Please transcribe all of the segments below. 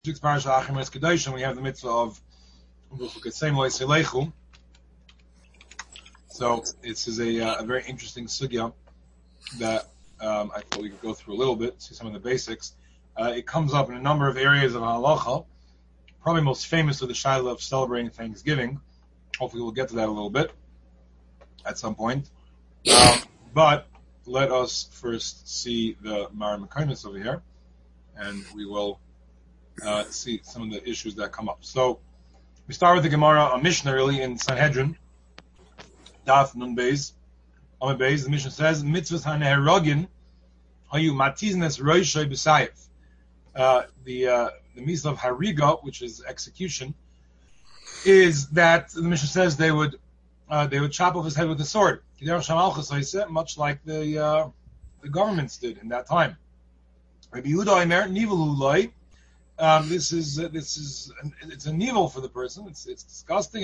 Parasha Achimas Kedoshim, we have the mitzvah of V'chukasem lo yiselechu. So this is a very interesting sugya that I thought we could go through a little bit, see some of the basics. It comes up in a number of areas of halacha. Probably most famous of the shaila of celebrating Thanksgiving. Hopefully we'll get to that a little bit at some point. But let us first see the Mara Mekaymis over here, and we will see some of the issues that come up. So we start with the Gemara, a Mishnah really in Sanhedrin, Daf Nun Beis, Amud Beis. The Mishnah says, "Mitzvahs haneherogin hayu matiznes roishay b'sayif." The mitzvah of hariga, which is execution, is that the Mishnah says they would chop off his head with a sword, much like the governments did in that time. Rabbi Yehuda Omer nivalu loy. This is it's a nivel for the person. It's disgusting.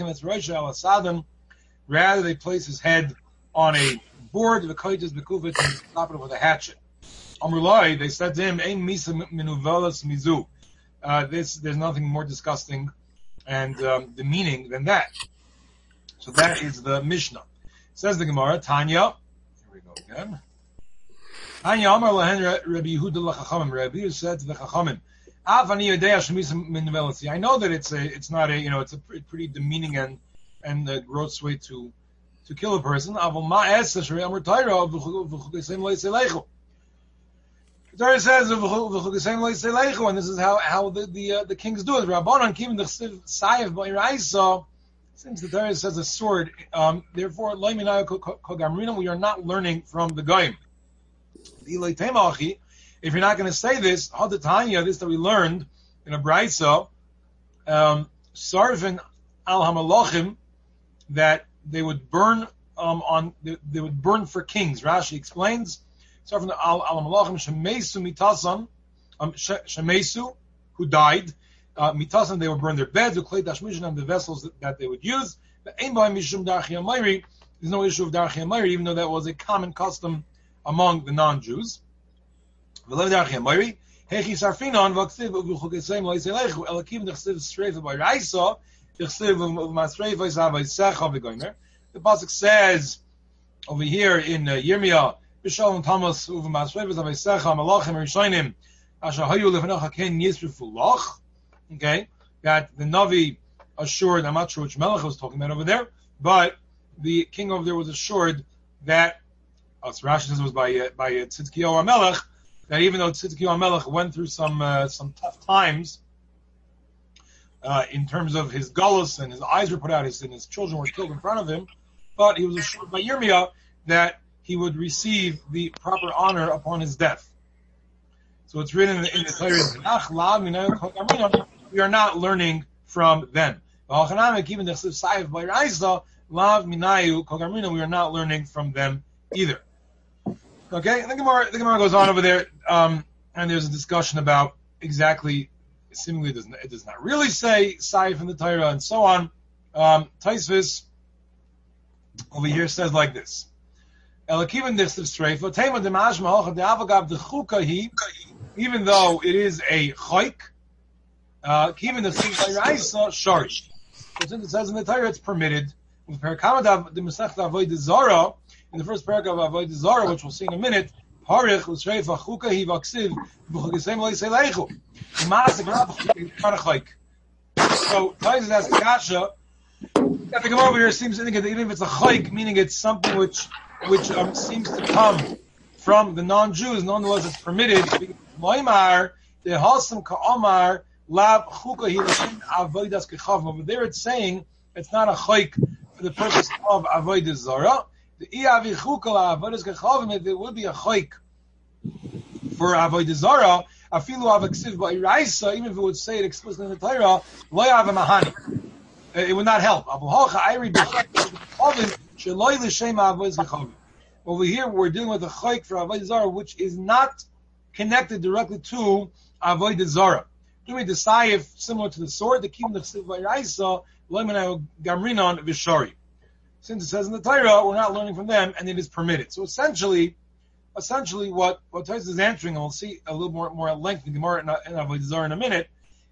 Rather, they place his head on a board, the koitas bekufet, and stop it with a hatchet. Amrulai, they said to him, "Ein misa minuvelas mizu." There's nothing more disgusting and demeaning than that. So that is the Mishnah. Says the Gemara, Tanya. Here we go again. Tanya Amar lahen Rabbi Yehuda lachachamim. Rabbi Yehuda said to the chachamim, I know that it's a pretty demeaning and gross way to kill a person. The Torah says, and this is how the kings do it. Since the Torah says a sword, therefore we are not learning from the goyim. If you're not going to say this, this that we learned in a Braisa, Sarvin al Hamalachim, that they would burn they would burn for kings. Rashi explains, Sarvin al Hamalachim Shemesu Mitasan, Shemesu, who died, Mitasan, they would burn their beds, Uklei Dashmishan, and the vessels that they would use. But Ein B'Hay Mishum Darchi Amayri, there's no issue of Darchi Amayri, even though that was a common custom among the non-Jews. So that is the pasuk says over here in Yirmiyah, B'Shalom Tamas u'v'masrevas aveisecha malachim rishonim asher hayu lefnecha ken yisrifu lach. Okay, that the Navi assured. I'm not sure which Melech was talking about over there, but the king over there was assured that. So Rashi says it was by Tzidkiyahu HaMelech, that even though Tzidkiyahu HaMelech went through some tough times in terms of his gullus, and his eyes were put out, and his children were killed in front of him, but he was assured by Yirmiyah that he would receive the proper honor upon his death. So it's written in the Torah, we are not learning from them. We are not learning from them either. Okay, and the Gemara goes on over there, and there's a discussion about exactly, seemingly it does not really say Saif in the Torah, and so on. Taisvis over here says like this: even though it is a chayk, since it says in the Torah it's permitted. In the first paragraph of Avodah Zarah, which we'll see in a minute, so Taiz asks the Kasha that the Gemara over here seems to indicate that even if it's a chayk, meaning it's something which seems to come from the non-Jews, nonetheless it's permitted. Over there it's saying it's not a chayk for the purpose of Avodah Zarah. If it would be a chayk for Avodah Zarah, even if it would say it explicitly in the Torah, it would not help. Over here, we're dealing with a chayk for Avodah Zarah, which is not connected directly to Avodah Zarah. Doing the sayif similar to the sword, the kim nechsiv v'iraisa lo'imanayu gamrinon v'shari. Since it says in the Torah, we're not learning from them, and it is permitted. So essentially, what Tosfos is answering, and we'll see a little more at length in Gemara and Avodah Zarah in a minute,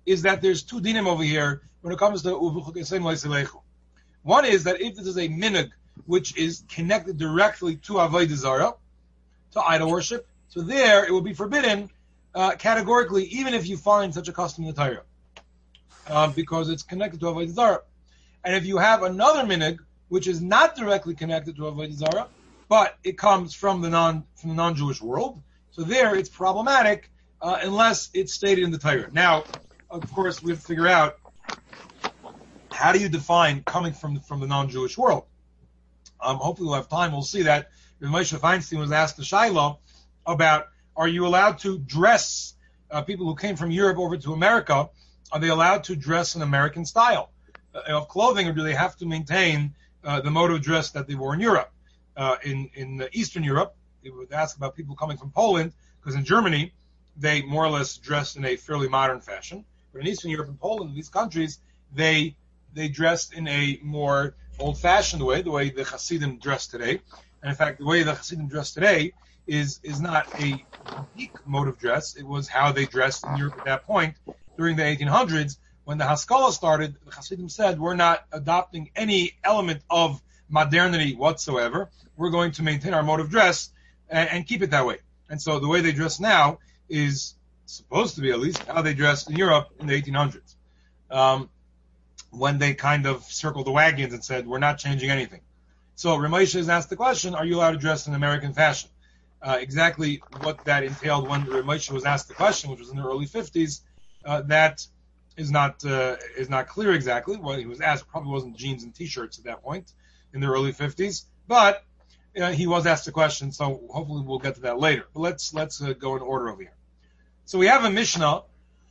is that there's two dinim over here when it comes to uvuchukesem leisilechu. One is that if this is a minhag which is connected directly to avodah zarah, to idol worship, so there it will be forbidden categorically, even if you find such a custom in the Torah, because it's connected to avodah zarah. And if you have another minhag which is not directly connected to avodah zarah, but it comes from the non-Jewish world, so there it's problematic unless it's stated in the Torah. Now, of course, we have to figure out how do you define coming from the non-Jewish world. Hopefully we'll have time. We'll see that. Moshe Feinstein was asked the Shiloh about, are you allowed to dress people who came from Europe over to America? Are they allowed to dress in American style of clothing, or do they have to maintain the mode of dress that they wore in Europe? In Eastern Europe, they would ask about people coming from Poland, because in Germany, they more or less dressed in a fairly modern fashion. But in Eastern Europe and Poland, in these countries, they dressed in a more old-fashioned way, the way the Hasidim dress today. And in fact, the way the Hasidim dress today is not a unique mode of dress. It was how they dressed in Europe at that point during the 1800s. When the Haskalah started, the Hasidim said, we're not adopting any element of modernity whatsoever. We're going to maintain our mode of dress and keep it that way. And so the way they dress now is supposed to be at least how they dressed in Europe in the 1800s. When they kind of circled the wagons and said, we're not changing anything. So Ramesha has asked the question, are you allowed to dress in American fashion? Exactly what that entailed when Ramesha was asked the question, which was in the early 50s, that is not clear exactly. What he was asked probably wasn't jeans and t-shirts at that point in the early 50s, but he was asked the question, so hopefully we'll get to that later. But let's go in order over here. So we have a Mishnah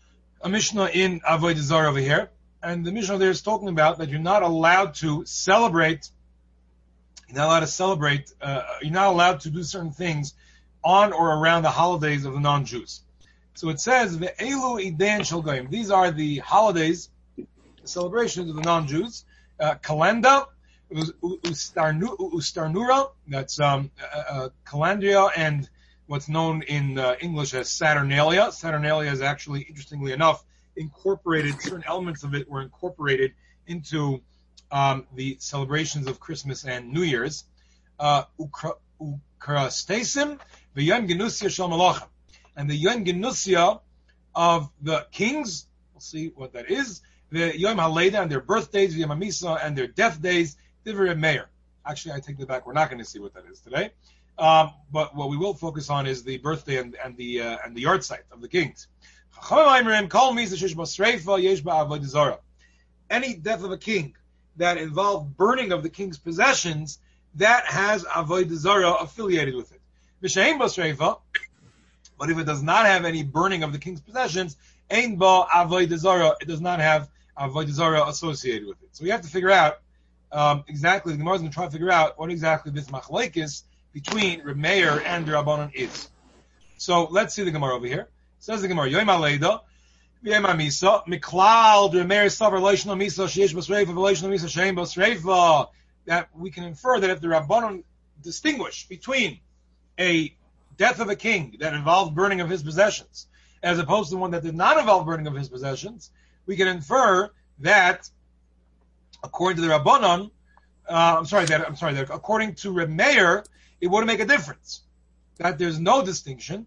in Avodah Zarah over here, and the Mishnah there is talking about that you're not allowed to celebrate. You're not allowed to do certain things on or around the holidays of the non-Jews. So it says, Ve'elu Idain Shel Goyim. These are the holidays, the celebrations of the non-Jews. Kalenda, Ustarnura, that's Calandria, and what's known in English as Saturnalia. Saturnalia is actually, interestingly enough, incorporated, certain elements of it were incorporated into the celebrations of Christmas and New Year's. Ukrastasim, the Yom Genusia Shel Malachim. And the Yom Genusia of the kings, we'll see what that is, the Yom HaLeda and their birthdays, the Yom HaMisa and their death days, Divrei Meir. Actually, I take that back. We're not going to see what that is today. But what we will focus on is the birthday and the yard site of the kings. Any death of a king that involved burning of the king's possessions, that has avodah zarah affiliated with it. But if it does not have any burning of the king's possessions, ein ba avodah zarah, it does not have avodah zarah associated with it. So we have to figure out exactly. The Gemara is going to try to figure out what exactly this machlekes between Reb Meir and the Rabbanon is. So let's see the Gemara over here. It says the Gemara, Yom HaLeda, Yom HaMisa, Miklal, Reb Meir Savar, Leishon HaMisa, Sheish Basreifa, Leishon HaMisa, Shein Basreifa, that we can infer that if the Rabbanon distinguish between a death of a king that involved burning of his possessions, as opposed to one that did not involve burning of his possessions, we can infer that, according to the Rabbanon, that according to Reb Meir, it wouldn't make a difference. That there's no distinction.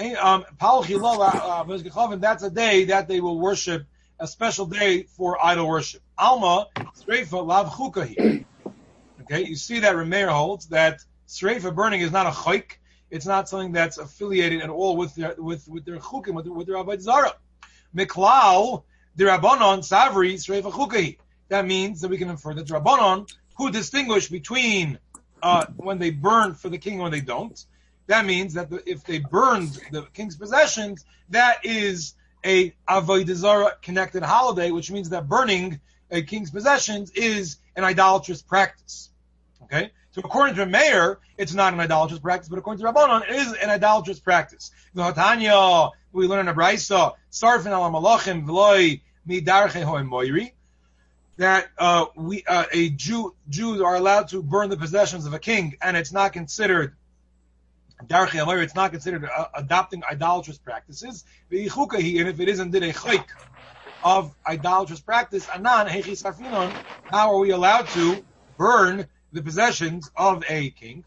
That's a day that they will worship, a special day for idol worship. Alma, Sreifa, Lav Chukahi. Okay, you see that Reb Meir holds that Sreifa burning is not a chayk. It's not something that's affiliated at all with their chukim, with their avodah zarah. Miklal, the Rabbanon, Savri, Sreifa Chukahi. That means that we can infer that the Rabbanon, who distinguish between when they burn for the king and when they don't, that means that if they burned the king's possessions, that is a avodah zarah connected holiday, which means that burning a king's possessions is an idolatrous practice. Okay? So according to Meir, it's not an idolatrous practice, but according to Rabbanon, it is an idolatrous practice. V'hatanya, we learn in a Braisa, Sarfin ala malachim v'loi midarche ho'em moiri, that Jews are allowed to burn the possessions of a king, and it's not considered darche moiri, it's not considered adopting idolatrous practices. And if it is indeed a chayk, of idolatrous practice. Anan hechi sarfinon. How are we allowed to burn the possessions of a king?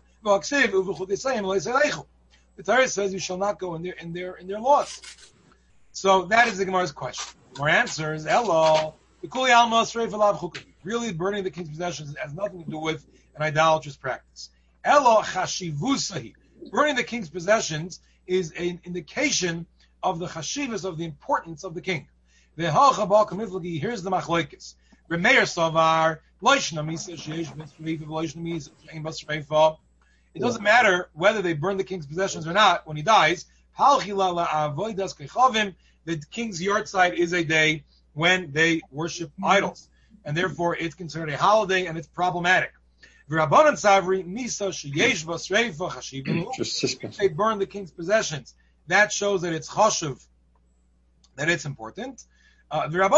The Torah says you shall not go in their laws. So that is the Gemara's question. Our answer is Elo. Really, burning the king's possessions has nothing to do with an idolatrous practice. Elo chashivusahi. Burning the king's possessions is an indication of the chashivus, of the importance of the king. Here's the machlokes. Remeir savar loishna misa sheish b'tzreifa loishna misa shein b'tzreifa. It doesn't matter whether they burn the king's possessions or not when he dies. The king's yahrzeit is a day when they worship idols, and therefore it's considered a holiday and it's problematic. If they burn the king's possessions, that shows that it's chashuv, that it's important. And they're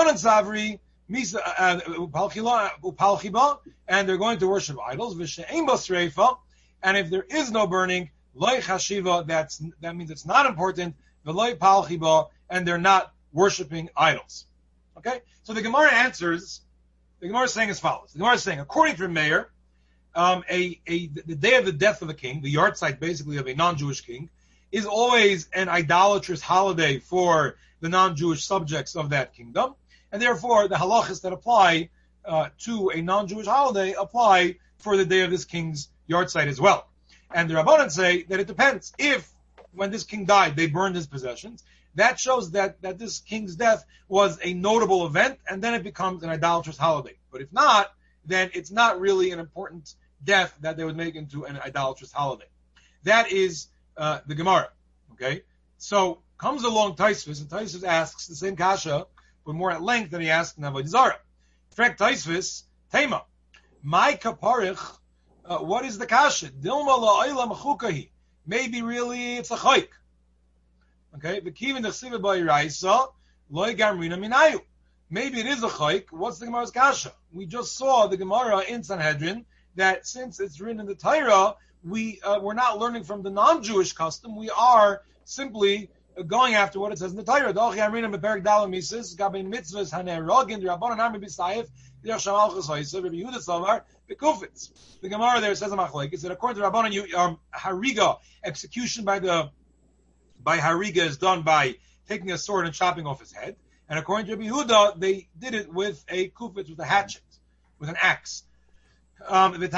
going to worship idols. And if there is no burning, loy chashiva, that means it's not important. V'loy palchiba, and they're not worshiping idols. Okay, so the Gemara answers. The Gemara is saying as follows. The Gemara is saying, according to Meir, the day of the death of a king, the yahrzeit basically of a non-Jewish king, is always an idolatrous holiday for the non-Jewish subjects of that kingdom, and therefore the halachas that apply to a non-Jewish holiday apply for the day of this king's yahrzeit as well. And the Rabbanan say that it depends. If, when this king died, they burned his possessions, that shows that this king's death was a notable event, and then it becomes an idolatrous holiday. But if not, then it's not really an important death that they would make into an idolatrous holiday. That is the Gemara. Okay? So comes along Taisvis, and Taisvis asks the same kasha, but more at length than he asked in Avodah Zarah. Frek Taisvis, Tema, my kaparich. What is the kasha? Dilma la'olam chukahi. Maybe really it's a chayk. Okay, v'kivin d'chsiva ba'iraisa loy gamrina minayu. Maybe it is a chayk. What's the Gemara's kasha? We just saw the Gemara in Sanhedrin that since it's written in the Torah, we're not learning from the non-Jewish custom. We are simply going after what it says in the Torah. Doch gamrina beperek dalam mises gabein mitzvahs hanerogin d'rabbanan armi b'sayif d'yach shamalchus ha'isa Rabbi Yehuda Savar. The Gemara there says a machlokes that according to Rabbanan, hariga, execution by hariga is done by taking a sword and chopping off his head. And according to Rabbi Yehuda, they did it with a kufitz, with a hatchet, with an axe. And Rabbi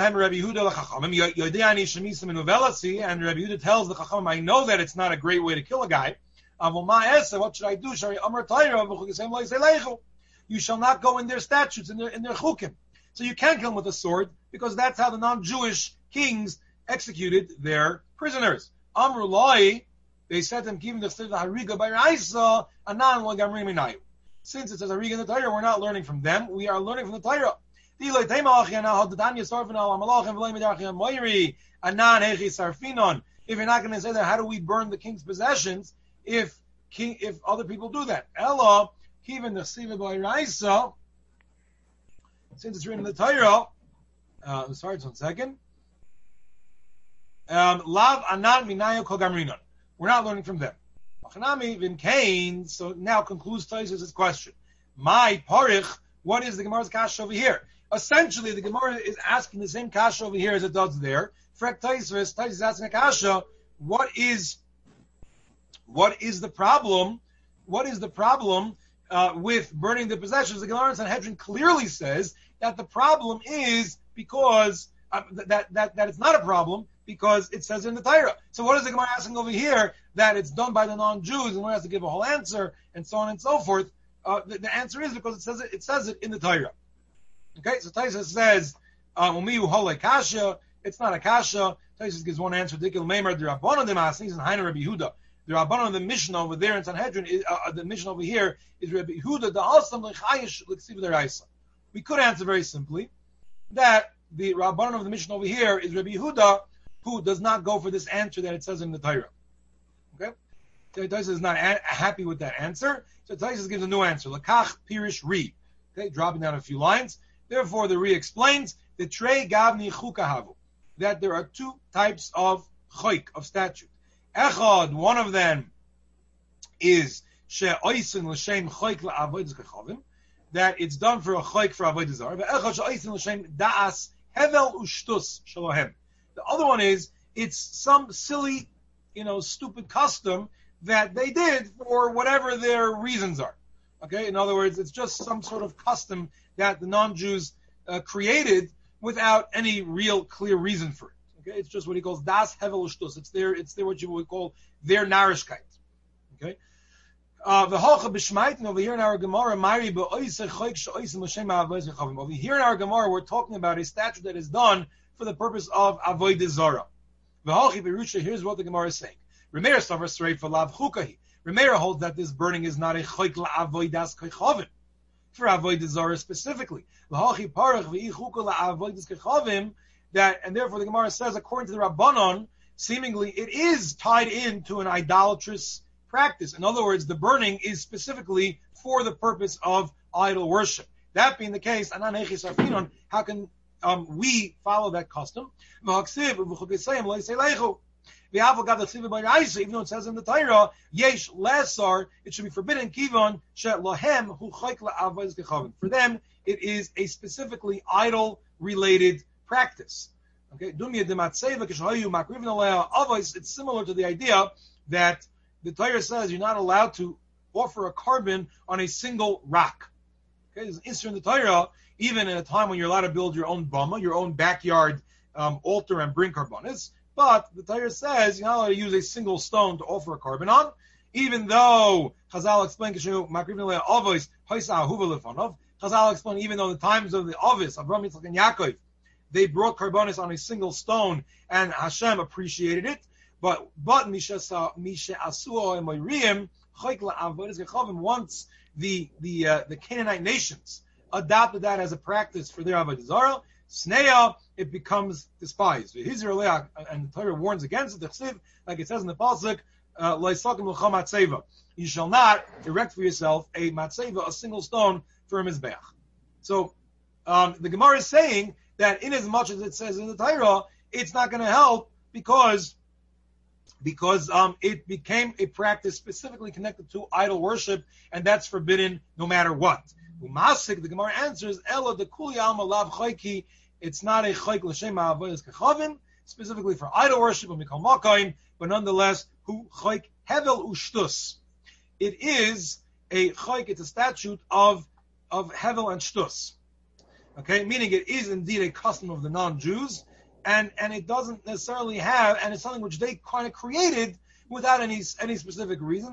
Yehuda tells the Chacham, I know that it's not a great way to kill a guy. What should I do? You shall not go in their statutes, in their chukim. So you can't kill him with a sword, because that's how the non-Jewish kings executed their prisoners. Amrulai, they said to him, hariga by Raisa, anan lo gamrim minayu. Since it says hariga in the Torah, we're not learning from them, we are learning from the Torah. If you're not going to say that, how do we burn the king's possessions if other people do that? Ella, even the Siva by Raisa, since it's written in the Torah, sorry, just 1 second. Lav anan minayu kol gamrinon. We're not learning from them. So now concludes Taisvis' question. My parich, what is the Gemara's kasha over here? Essentially, the Gemara is asking the same kasha over here as it does there. Frek Taisvis is asking a kasha. What is the problem? What is the problem with burning the possessions? The Gemara in Sanhedrin clearly says that the problem is because that it's not a problem because it says in the Torah. So what is the Gemara asking over here that it's done by the non-Jews and one has to give a whole answer and so on and so forth? The answer is because it says it in the Torah. Okay, so Taisvis says umiyu hole kasha. It's not a kasha. Taisvis gives one answer. Dikil meimer the Rabbanon de Masnis and Hainer Rabbi Yehuda. The Rabbanon of the Mishnah over there in Sanhedrin, the Mishnah over here is Rabbi Yehuda the Asam lechayish l'ksiv deraisa. We could answer very simply that the Rabbanon of the Mishnah over here is Rabbi Yehuda, who does not go for this answer that it says in the Torah. Okay, so Taisvis is not happy with that answer. So Taisvis gives a new answer. Lakach pirish ri. Okay, dropping down a few lines. Therefore, the ri explains the trei gavni chukahavu, that there are two types of chayk, of statute. Echad, one of them is she'oisin l'shem choik la'avodas kechavim, that it's done for a choik for avodah zarah. Ve'echad she'oisin l'shem da'as hevel u'shtus shalohem. The other one is it's some silly, stupid custom that they did for whatever their reasons are. Okay, in other words, it's just some sort of custom that the non-Jews created without any real clear reason for it. Okay, it's just what he calls das hevel u'shtus. It's their what you would call their narishkeit. Okay, the halcha b'shmaitin over here in our Gemara, Mari be'oisei choik she'oisim l'shem avodas kechavim. Over here in our Gemara, we're talking about a statute that is done for the purpose of avodah zarah. The halchi berusha. Here's what the Gemara is saying. Remeir savar straight for lav chukahi. Remeir holds that this burning is not a choik la'avodas kechavim, for avodah zarah specifically. L'halchi parach v'ichuka la'avodas kechavim. That, and therefore the Gemara says, according to the Rabbanon, seemingly it is tied into an idolatrous practice. In other words, the burning is specifically for the purpose of idol worship. That being the case, how can we follow that custom? Even though it says in the Torah, yesh lesar, it should be forbidden kivon she'lahem hu chayk la'avodas kechavim. For them, it is a specifically idol-related practice. Okay, it's similar to the idea that the Torah says you're not allowed to offer a carbon on a single rock. Okay, there's an issue in the Torah, even in a time when you're allowed to build your own bama, your own backyard altar and bring karbanis. But the Torah says you're not allowed to use a single stone to offer a carbon on, even though Chazal explained Chazal explained even though the times of the Avis, Avraham, Yitzchak, and Yaakov, they brought karbanis on a single stone, and Hashem appreciated it. But once the Canaanite nations adopted that as a practice for their avodah zarah, sneya, it becomes despised. And the Torah warns against it, like it says in the pasuk, you shall not erect for yourself a matzeva, a single stone for a mizbeach. So the Gemara is saying that in as much as it says in the Torah, it's not going to help because it became a practice specifically connected to idol worship, and that's forbidden no matter what. Umasik, the Gemara answers, Ela de kuli alma lav chayki, it's not a chayk l'shem ha'avodas kechavim, specifically for idol worship, and we call makayim, but nonetheless, hu chayk hevel u'shtus. It is a chayk, it's a statute of hevel and shtus. Okay, meaning it is indeed a custom of the non-Jews, and it doesn't necessarily have, and it's something which they kind of created without any specific reason.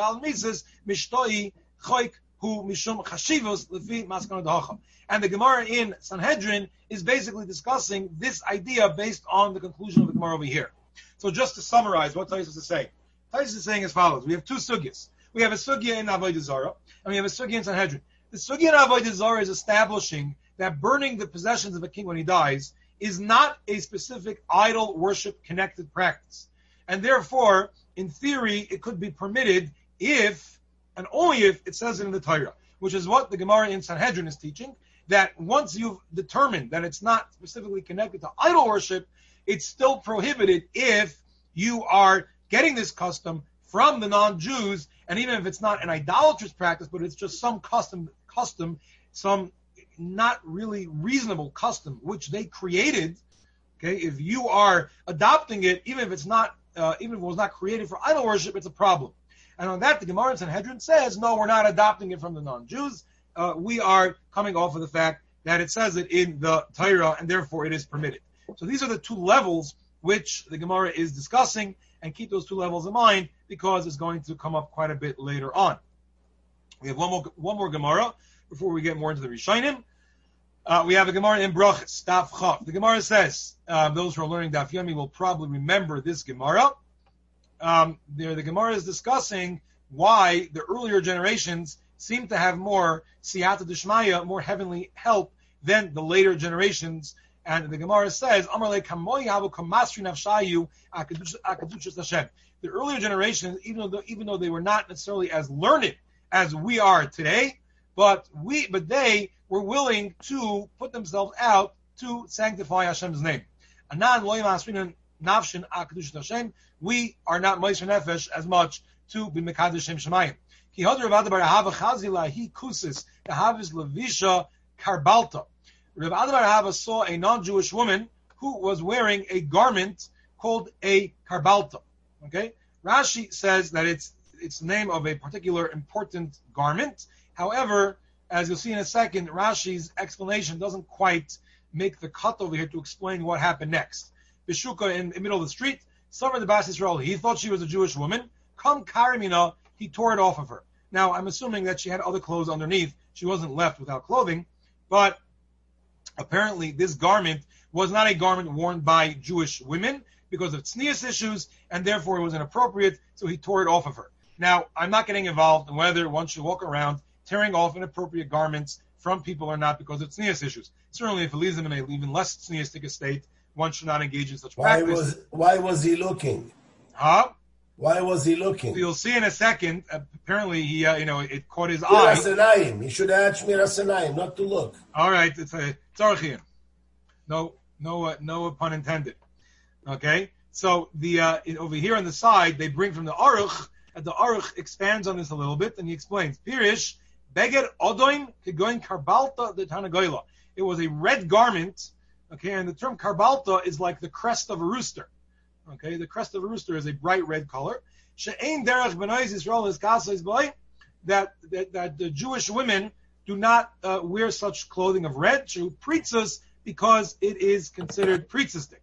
And the Gemara in Sanhedrin is basically discussing this idea based on the conclusion of the Gemara over here. So just to summarize what Taisus is saying. Taisus is saying as follows. We have two sugyas. We have a sugya in Avodah Zarah, and we have a sugya in Sanhedrin. The sugya in Avodah Zarah is establishing that burning the possessions of a king when he dies is not a specific idol worship connected practice. And therefore, in theory, it could be permitted if, and only if, it says it in the Torah, which is what the Gemara in Sanhedrin is teaching, that once you've determined that it's not specifically connected to idol worship, it's still prohibited if you are getting this custom from the non-Jews, and even if it's not an idolatrous practice, but it's just some custom, some not really reasonable custom which they created. Okay, if you are adopting it, even if it was not created for idol worship, it's a problem. And on that, the Gemara in Sanhedrin says, no, we're not adopting it from the non-Jews. We are coming off of the fact that it says it in the Torah, and therefore it is permitted. So these are the two levels which the Gemara is discussing, and keep those two levels in mind because it's going to come up quite a bit later on. We have one more Gemara before we get more into the Rishonim. We have a Gemara in Brachos, Daf Chav. The Gemara says, those who are learning Daf Yomi will probably remember this Gemara. The Gemara is discussing why the earlier generations seem to have more siyata d'shmaya, more heavenly help than the later generations. And the Gemara says, the earlier generations, even though they were not necessarily as learned as we are today, but they were willing to put themselves out to sanctify Hashem's name. We are not Moshe Nefesh as much to be Mekadosh Shem Shemayim. Ki hadar Rav Ada bar Ahava chazila hi kusis Ahavis levisha karbalta. Rav Ada bar Ahava saw a non-Jewish woman who was wearing a garment called a karbalta. Okay, Rashi says that it's the name of a particular important garment. However, as you'll see in a second, Rashi's explanation doesn't quite make the cut over here to explain what happened next. Bishuka in the middle of the street, Summer the Bas Yisrael, he thought she was a Jewish woman. Come Karimina, he tore it off of her. Now, I'm assuming that she had other clothes underneath. She wasn't left without clothing, but apparently this garment was not a garment worn by Jewish women because of tznius issues, and therefore it was inappropriate, so he tore it off of her. Now, I'm not getting involved in whether one should walk around tearing off inappropriate garments from people or not because of tznius issues. Certainly, if it leaves them in an even less tzniustic estate, one should not engage in such practice. Why was he looking? Huh? Why was he looking? So you'll see in a second. Apparently, he, it caught his eye. He should have had Shmir Asanayim, not to look. All right, it's a tzarchian. No pun intended. Okay, so the over here on the side they bring from the Aruch, and the Aruch expands on this a little bit, and he explains Pirish Beged Odoin Kegoin Karbalta the Tanagoyla. It was a red garment. Okay, and the term Karbalta is like the crest of a rooster. Okay, the crest of a rooster is a bright red color. She'ein derech b'nai Yisrael is kasais boy that the Jewish women do not wear such clothing of red. She pritzas because it is considered pritzistic.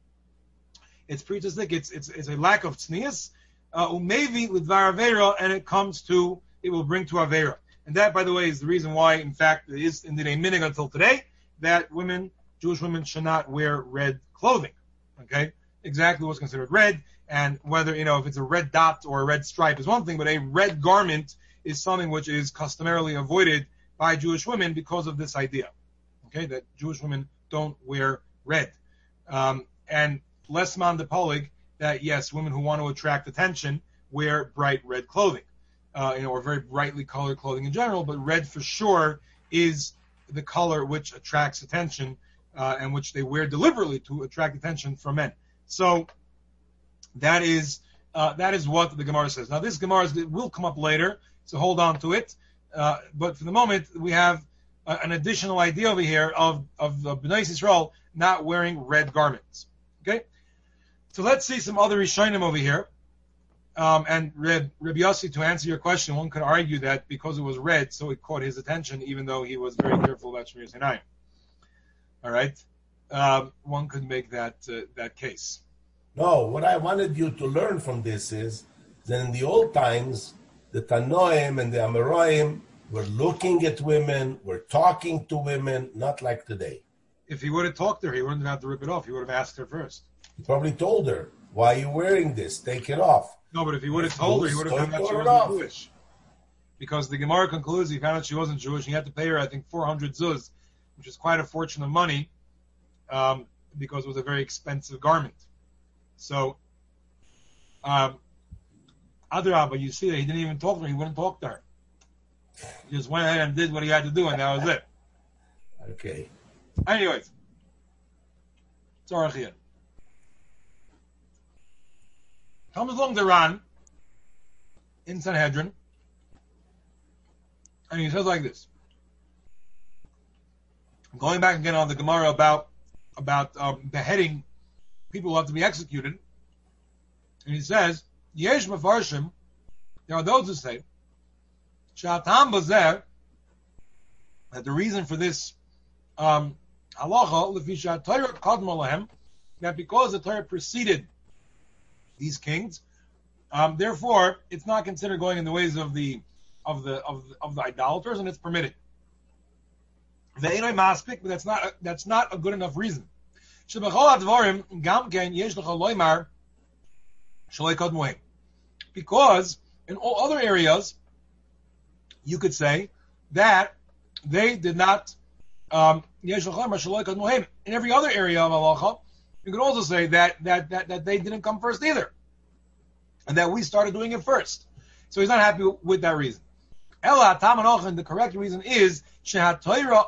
It's pritzistic. It's a lack of tznius. Umevi lidvar avera, and it will bring to avera. And that, by the way, is the reason why, in fact, it is indeed a minig until today that Jewish women should not wear red clothing. Okay. Exactly what's considered red, and whether, if it's a red dot or a red stripe is one thing, but a red garment is something which is customarily avoided by Jewish women because of this idea, okay, that Jewish women don't wear red. And less man de polig, that yes, women who want to attract attention wear bright red clothing, or very brightly colored clothing in general, but red for sure is the color which attracts attention, and which they wear deliberately to attract attention from men. So that is what the Gemara says. Now this Gemara will come up later, so hold on to it. But for the moment, we have an additional idea over here of Bnei Yisrael not wearing red garments. Okay, so let's see some other Rishonim over here. And Reb Yossi, to answer your question, one could argue that because it was red, so it caught his attention, even though he was very careful about Shmir Sinai. All right. One could make that case. No, what I wanted you to learn from this is that in the old times, the Tanoim and the Amoraim were looking at women, were talking to women, not like today. If he would have talked to her, he wouldn't have had to rip it off. He would have asked her first. He probably told her, "Why are you wearing this? Take it off." No, but if he would have told her, he would have found out she wasn't Jewish. Because the Gemara concludes he found out she wasn't Jewish, and he had to pay her, I think, 400 zuz, which is quite a fortune of money. Because it was a very expensive garment. So, Adrabah, you see that he didn't even talk to her. He wouldn't talk to her. He just went ahead and did what he had to do, and that was it. Okay. Anyways, Tzarachiyah. Comes along the Ran in Sanhedrin, and he says like this. Going back again on the Gemara about beheading people who have to be executed. And he says, Yesh Mefarshim, there are those who say, Sha'atam Bazer, that the reason for this halacha, Lefi Sha'atayra Kadma Lahem, that because the Torah preceded these kings, therefore it's not considered going in the ways of the idolaters, and it's permitted. Ve'enoi maspik, but that's not a good enough reason. Because in all other areas, you could say that they did not. In every other area of halacha, you could also say that they didn't come first either, and that we started doing it first. So he's not happy with that reason. The correct reason is the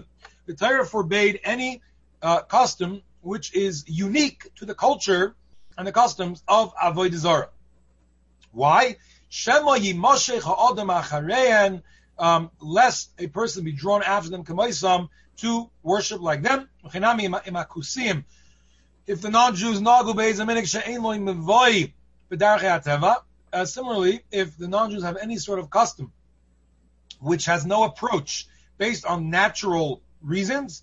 Torah forbade any custom which is unique to the culture and the customs of Avodah Zarah. Why? Shema yimoshech ha'adam acharein, lest a person be drawn after them kamaisam to worship like them. If the non-Jews nagu beizaminik she'ein lo mevoi b'darchei hateva. Similarly, if the non-Jews have any sort of custom which has no approach based on natural reasons,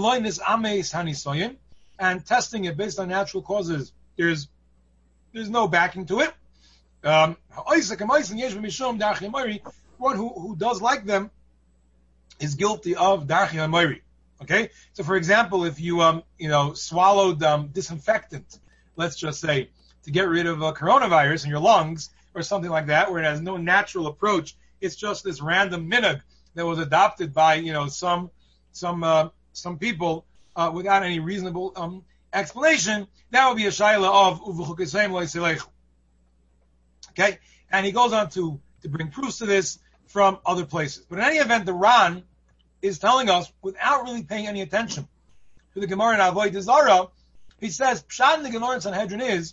and testing it based on natural causes, there's no backing to it. One who does like them is guilty of darchi hamoiri. Okay, so for example, if you swallowed disinfectant, let's just say, to get rid of coronavirus in your lungs or something like that, where it has no natural approach, it's just this random minhag that was adopted by some people without any reasonable explanation. That would be a shaila of uv'chukesem lo yisilech. Okay, and he goes on to bring proofs to this from other places. But in any event, the Ran is telling us, without really paying any attention to the Gemara in Avodah Zarah, he says, Pshat in the Gemara in Sanhedrin is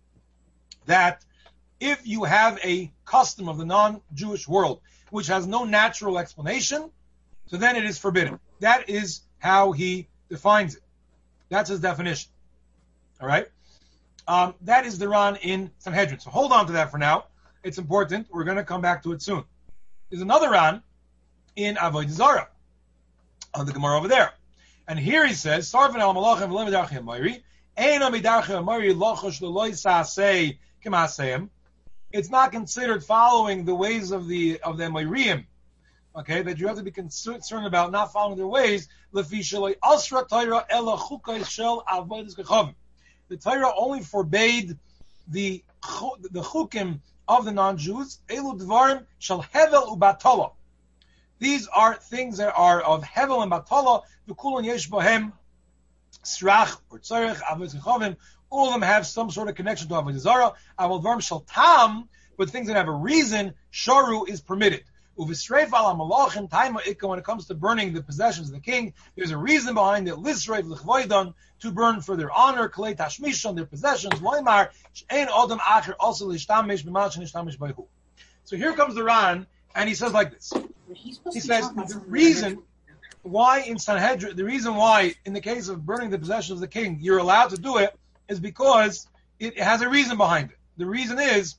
that if you have a custom of the non-Jewish world which has no natural explanation, so then it is forbidden. That is how he defines it. That's his definition. All right? That is the Ran in Sanhedrin. So hold on to that for now. It's important. We're going to come back to it soon. There's another Ran in Avodah Zarah, on the Gemara over there. And here he says, Sarvin al malachim v'lem darchei hamoiri, eino midarchei hamoiri lochosh l'lo yisasei k'maaseim. It's not considered following the ways of the Amorim. Okay, that you have to be concerned about not following their ways. Lefi sheloi asra Torah ela chukos shel avodas kechavim. The Torah only forbade the chukim of the non-Jews. Elu dvarim shel hevel ubatala. These are things that are of hevel and batala. V'kulon yesh bohem srach or tzarech avodas kechavim. All of them have some sort of connection to Avodah Zarah. Aval dvarim shel tam, but things that have a reason, sharu is permitted. Uvisreif ala malachim taima ikka, when it comes to burning the possessions of the king, there's a reason behind it. Lisreif l'chvoidan, to burn for their honor, klei tashmishon, their possessions. Loimar she'ein adam acher also lishtamish b'mal shenishtamish b'hu. So here comes the Ran, and he says like this. He says the reason why in Sanhedrin, the reason why in the case of burning the possessions of the king you're allowed to do it is because it has a reason behind it. The reason is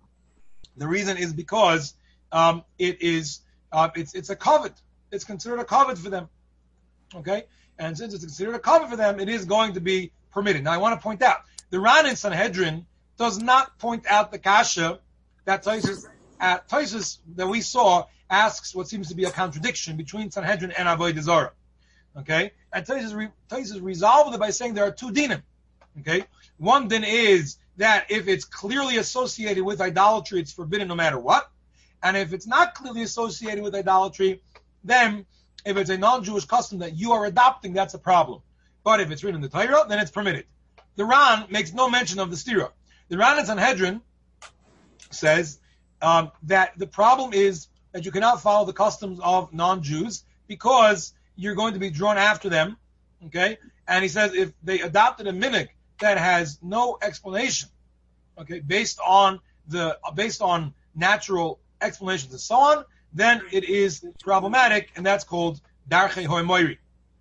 because it's a covet. It's considered a covet for them. Okay? And since it's considered a covet for them, it is going to be permitted. Now I want to point out, the Ran in Sanhedrin does not point out the kasha that Tosfos that we saw asks what seems to be a contradiction between Sanhedrin and Avodah Zarah. Okay? And Tosfos resolved it by saying there are two dinim. Okay? One din is that if it's clearly associated with idolatry, it's forbidden no matter what. And if it's not clearly associated with idolatry, then if it's a non-Jewish custom that you are adopting, that's a problem. But if it's written in the Torah, then it's permitted. The Ran makes no mention of the stira. The Ran in Sanhedrin says that the problem is that you cannot follow the customs of non-Jews because you're going to be drawn after them. Okay? And he says if they adopted a minhag that has no explanation, okay, based on natural explanations and so on, then it is problematic, and that's called darchei hamoiri.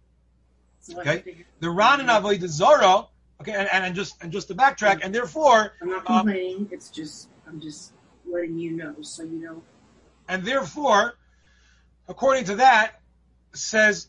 Okay, the Ran in Avodah Zarah. Okay, and just to backtrack, and therefore I'm not complaining. I'm just letting you know, so you know. And therefore, according to that says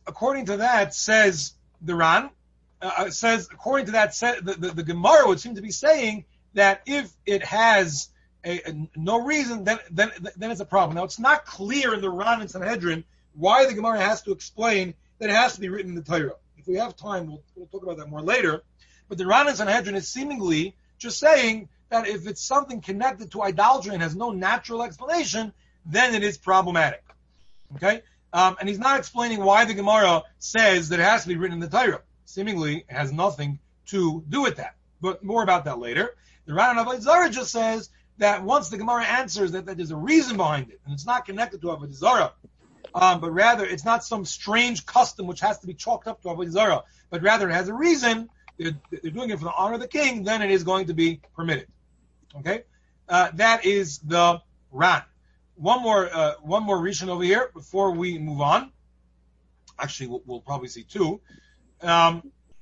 the Ran. According to that, the Gemara would seem to be saying that if it has no reason, then it's a problem. Now, it's not clear in the Ran and Sanhedrin why the Gemara has to explain that it has to be written in the Torah. If we have time, we'll talk about that more later. But the Ran and Sanhedrin is seemingly just saying that if it's something connected to idolatry and has no natural explanation, then it is problematic. Okay? And he's not explaining why the Gemara says that it has to be written in the Torah. Seemingly, it has nothing to do with that. But more about that later. The Ran and Avodah Zarah just says that once the Gemara answers that there's a reason behind it, and it's not connected to Avodah Zarah, but rather it's not some strange custom which has to be chalked up to Avodah Zarah, but rather it has a reason, they're doing it for the honor of the king, then it is going to be permitted. Okay, that is the Ran. One more rishon over here before we move on. Actually, we'll probably see two. The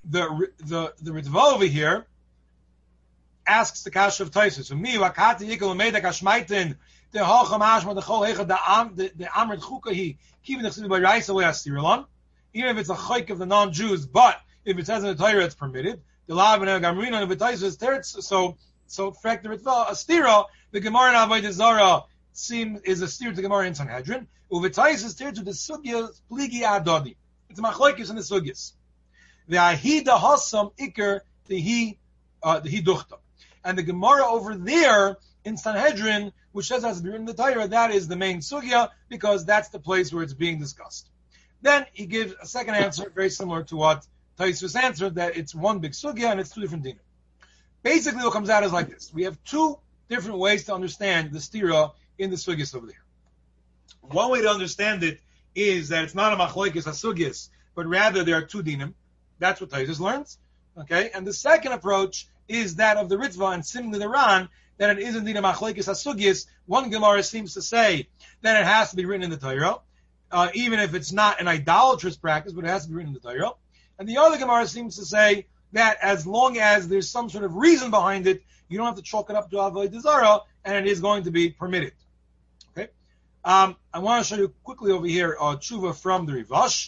Ritva over here asks the kasha of Taisus. So me wakati yikel medak ashmaitin the hacham ashma the chol hechad the amrit chukahi kivin nechsiv by Raisa le'astirelon. Even if it's a chayk of the non-Jews, but if it says in the Torah it's permitted. The lav and gamrina and the Taisus teretz. So fact the Ritva astira the Gemara in Avodah Zarah is a steer to Gemara in Sanhedrin. Uvitais is steer to the sugya pligi adodi. It's a machlokes in the sugyas. The ahida hasam iker the duchta. And the Gemara over there in Sanhedrin, which says has to be written in the Torah, that is the main sugya because that's the place where it's being discussed. Then he gives a second answer, very similar to what Taisus answered, that it's one big sugya and it's two different dinim. Basically, what comes out is like this: we have two different ways to understand the stira in the sugyas over there. One way to understand it is that it's not a machlokes sugyas, but rather there are two dinim. That's what Taisus learns. Okay, and the second approach is that of the Ritva and similarly the Ran, that it is indeed a machlokes sugyas. One Gemara seems to say that it has to be written in the Torah, even if it's not an idolatrous practice, but it has to be written in the Torah. And the other Gemara seems to say that as long as there's some sort of reason behind it, you don't have to chalk it up to Avodah Zarah, and it is going to be permitted. Okay, I want to show you quickly over here tshuva from the Rivash.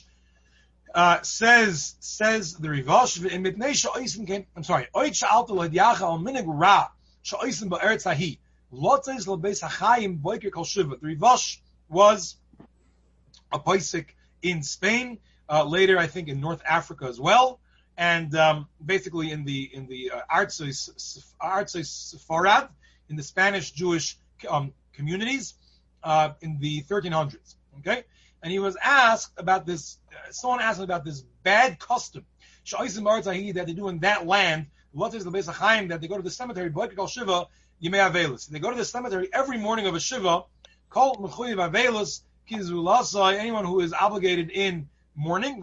Says the Rivash in Mitnei Sha'isen came. I'm sorry. Oit sha'alta l'hadiyacha al minig ra sha'isen ba'eretz hahi lotzes l'beis hachayim boiker kol shiva. The Rivash was a paisik in Spain, later I think in North Africa as well. And basically in the Artsei Sefarad, in the Spanish Jewish communities in the 1300s. Okay, and he was asked about this. Someone asked him about this bad custom that they do in that land. What is the Beis HaChaim that they go to the cemetery? Shiva, Yemei Avelis. They go to the cemetery every morning of a Shiva. Called Mechuyev Avelis Kizulasai. Anyone who is obligated in mourning.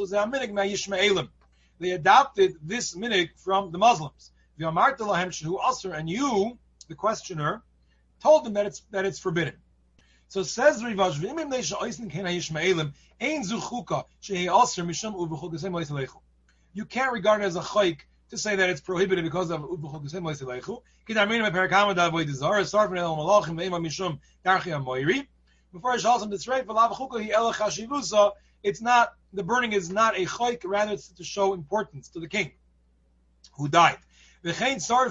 They adopted this minig from the Muslims. And you, the questioner, told them that it's forbidden. So says Rivash, you can't regard it as a chayk to say that it's prohibited because of it's not, the burning is not a chayk, rather it's to show importance to the king who died. And so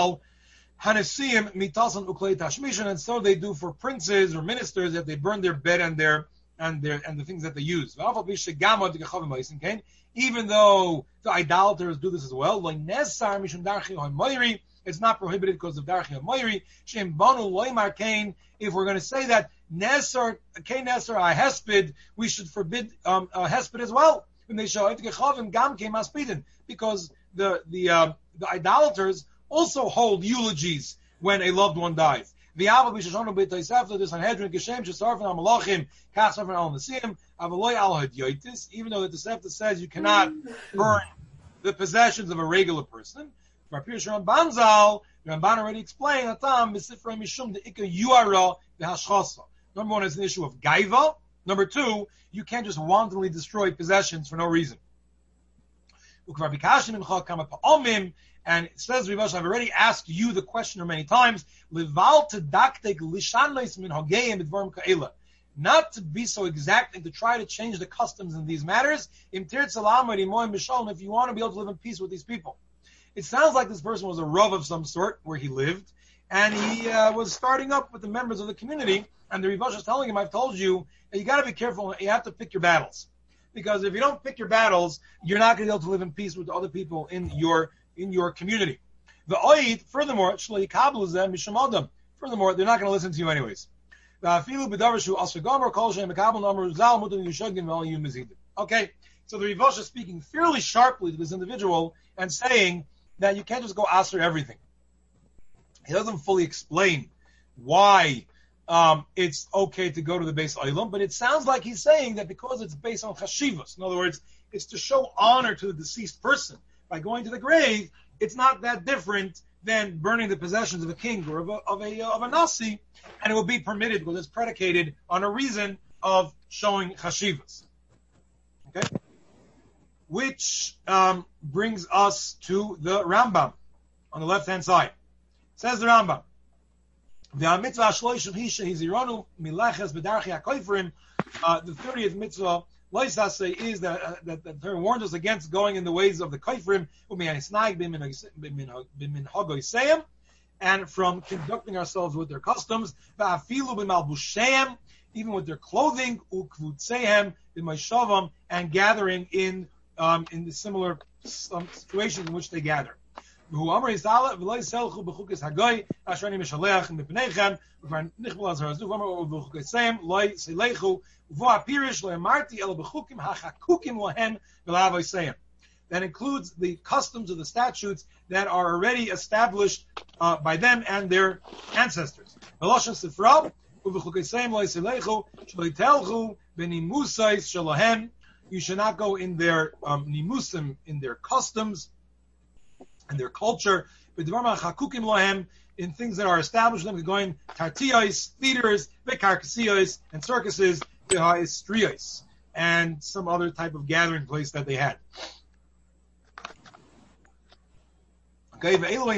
they do for princes or ministers, that they burn their bed and the things that they use. Even though the idolaters do this as well, it's not prohibited because of Darchi HaMoiri. If we're going to say that Neser, Kei Neser, Hesped, we should forbid Hesped as well. Because the idolaters also hold eulogies when a loved one dies. Even though the Tosefta says you cannot burn the possessions of a regular person, Rabbi Banzal, the Ramban already explained, number one is an issue of gaiva. Number two, you can't just wantonly destroy possessions for no reason. And it says, Rivash, I've already asked you the questioner many times, not to be so exact and to try to change the customs in these matters, if you want to be able to live in peace with these people. It sounds like this person was a rav of some sort where he lived, and he was starting up with the members of the community, and the Rivash is telling him, I've told you, you got to be careful, you have to pick your battles. Because if you don't pick your battles, you're not going to be able to live in peace with other people in your community. The oid, furthermore, they're not going to listen to you anyways. Okay, so the Rivash is speaking fairly sharply to this individual and saying that you can't just go aser everything. He doesn't fully explain why it's okay to go to the Beis Olam, but it sounds like he's saying that because it's based on chashivas, in other words, it's to show honor to the deceased person. by going to the grave, it's not that different than burning the possessions of a king or of a nasi, and it will be permitted because it's predicated on a reason of showing chashivas. Okay, which brings us to the Rambam on the left-hand side. Says the Rambam, the 30th mitzvah is that the Torah warns us against going in the ways of the Kaifrim, and from conducting ourselves with their customs, even with their clothing, and gathering in the similar situations in which they gather. That includes the customs of the statutes that are already established by them and their ancestors. You should not go in their nimusim, in their customs and their culture, in things that are established, them going tartiyos, theaters, vekarkasiyos, and circuses, striyos, and some other type of gathering place that they had. Okay,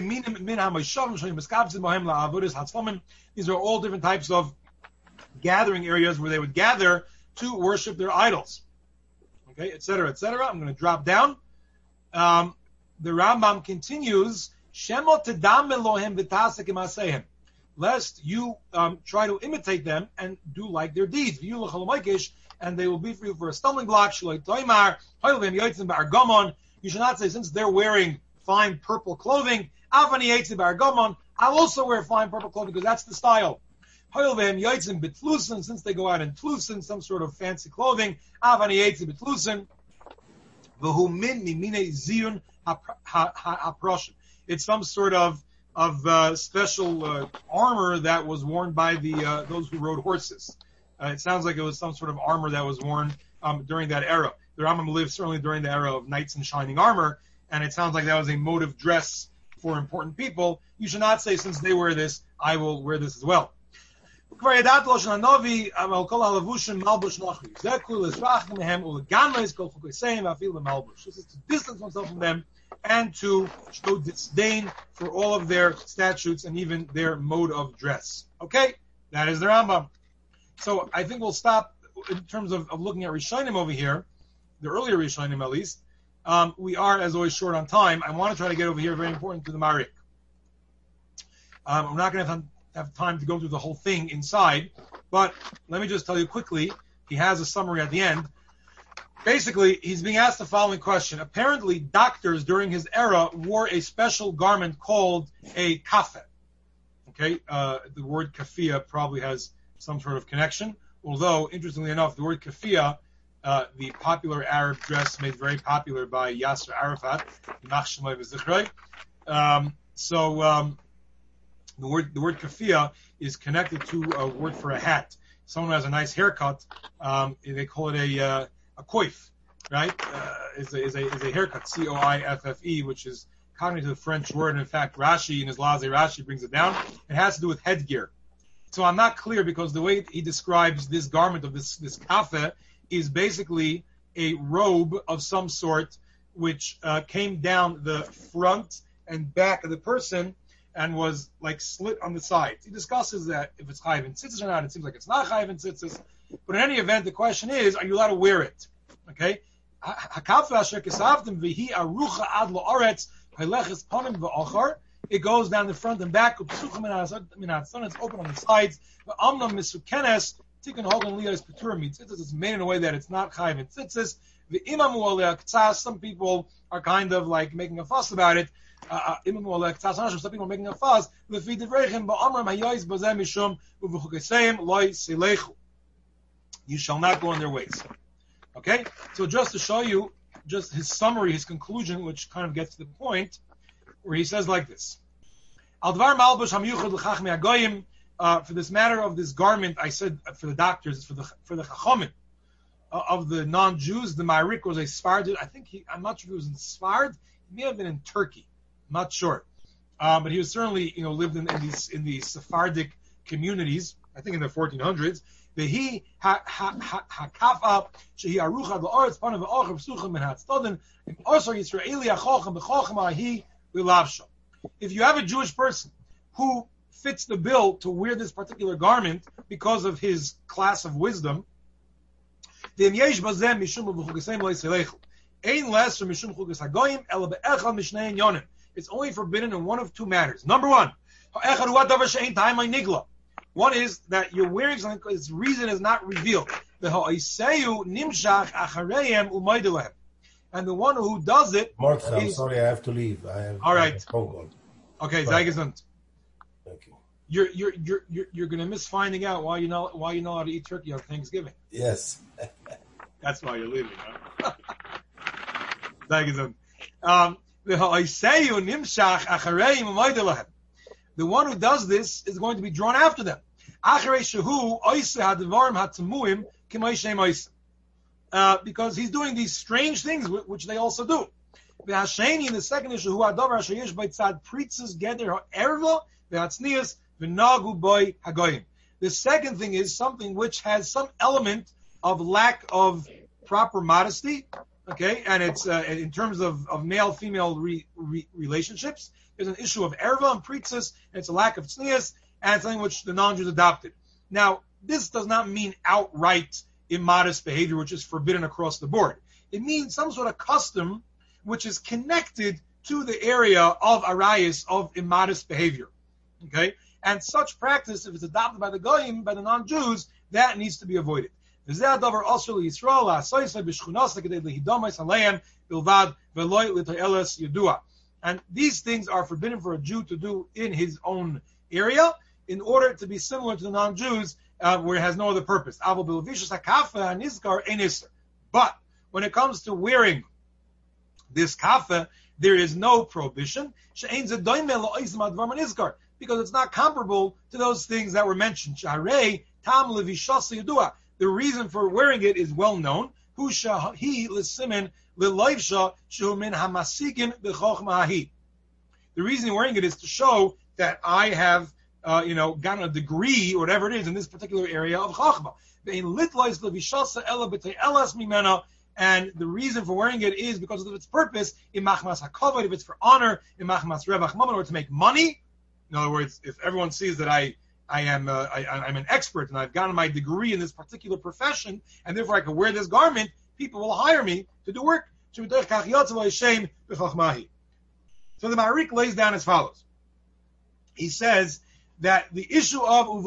these are all different types of gathering areas where they would gather to worship their idols. Okay, etc., etc. I'm going to drop down. The Rambam continues, lest you try to imitate them and do like their deeds. And they will be for you for a stumbling block. You should not say, since they're wearing fine purple clothing, I'll also wear fine purple clothing because that's the style. Since they go out in tlusin, some sort of fancy clothing, it's some sort of special armor that was worn by the those who rode horses. It sounds like it was some sort of armor that was worn during that era. The Rambam lived certainly during the era of knights in shining armor, and it sounds like that was a mode of dress for important people. You should not say, since they wear this, I will wear this as well. This is to distance oneself from them and to show disdain for all of their statutes and even their mode of dress. Okay? That is the Rambam. So I think we'll stop in terms of looking at Rishonim over here, the earlier Rishonim at least. We are, as always, short on time. I want to try to get over here, very important, to the Marik. I'm not going to have time to go through the whole thing inside, but let me just tell you quickly, he has a summary at the end. Basically, he's being asked the following question. Apparently, doctors during his era wore a special garment called a kafeh. Okay, the word kafiyah probably has some sort of connection, although, interestingly enough, the word kafiyah, the popular Arab dress made very popular by Yasser Arafat, the word kafiyah is connected to a word for a hat. Someone who has a nice haircut, they call it a coif, right? Is a haircut, C-O-I-F-F-E, which is cognative to the French word. And in fact, Rashi, in his Lazé Rashi, brings it down. It has to do with headgear. So I'm not clear because the way he describes this garment of this kafeh is basically a robe of some sort which came down the front and back of the person and was like slit on the sides. He discusses that if it's chayiv in tzitzis or not. It seems like it's not chayiv in tzitzis. But in any event, the question is, are you allowed to wear it? Okay? It goes down the front and back. It's open on the sides. It's made in a way that it's not chayiv in tzitzis. Some people are kind of like making a fuss about it. Some people are making a fuss. You shall not go in their ways. Okay? So just to show you, just his summary, his conclusion, which kind of gets to the point, where he says like this. For this matter of this garment, I said for the doctors, for the chachamim of the non-Jews, the Marik was a Sfarad. I'm not sure if he was in Sfarad. He may have been in Turkey. I'm not sure. But he was certainly, lived in these Sephardic communities, I think in the 1400s. Vehi hakaf up shehi arucha la'aretz panav v'achar v'suchim min hatztodin and also Yisraeli achochem b'chochem ahi v'lavsha. If you have a Jewish person who fits the bill to wear this particular garment because of his class of wisdom, then yesh bazem mishum v'chugasem lo'iselechu. Ein less from mishum chugas hagoyim ela be'echad mishnei yonim. It's only forbidden in one of two matters. Number one, one is that you're wearing something because its reason is not revealed. And the one who does it... Mordechai, I'm sorry, I have to leave. All right. Phone call. Okay, Zaygesund. Thank you. You're going to miss finding out why you know how to eat turkey on Thanksgiving. Yes. That's why you're leaving, huh? Zaygesund. The one who does this is going to be drawn after them. Because he's doing these strange things which they also do. The second issue, the second thing is something which has some element of lack of proper modesty. Okay, and it's in terms of male-female relationships. There's an issue of erva and pritzis, and it's a lack of tznius, and it's something which the non-Jews adopted. Now, this does not mean outright immodest behavior, which is forbidden across the board. It means some sort of custom which is connected to the area of arayis, of immodest behavior. Okay, and such practice, if it's adopted by the goyim, by the non-Jews, that needs to be avoided. And these things are forbidden for a Jew to do in his own area in order to be similar to the non-Jews where it has no other purpose. But when it comes to wearing this kafa, there is no prohibition because it's not comparable to those things that were mentioned. The reason for wearing it is well known. The reason wearing it is to show that I have, gotten a degree or whatever it is in this particular area of chachma. And the reason for wearing it is because of its purpose. If it's for honor, or to make money. In other words, if everyone sees that I'm an expert and I've gotten my degree in this particular profession, and therefore I can wear this garment, people will hire me to do work. So the Ma'arik lays down as follows. He says that the issue of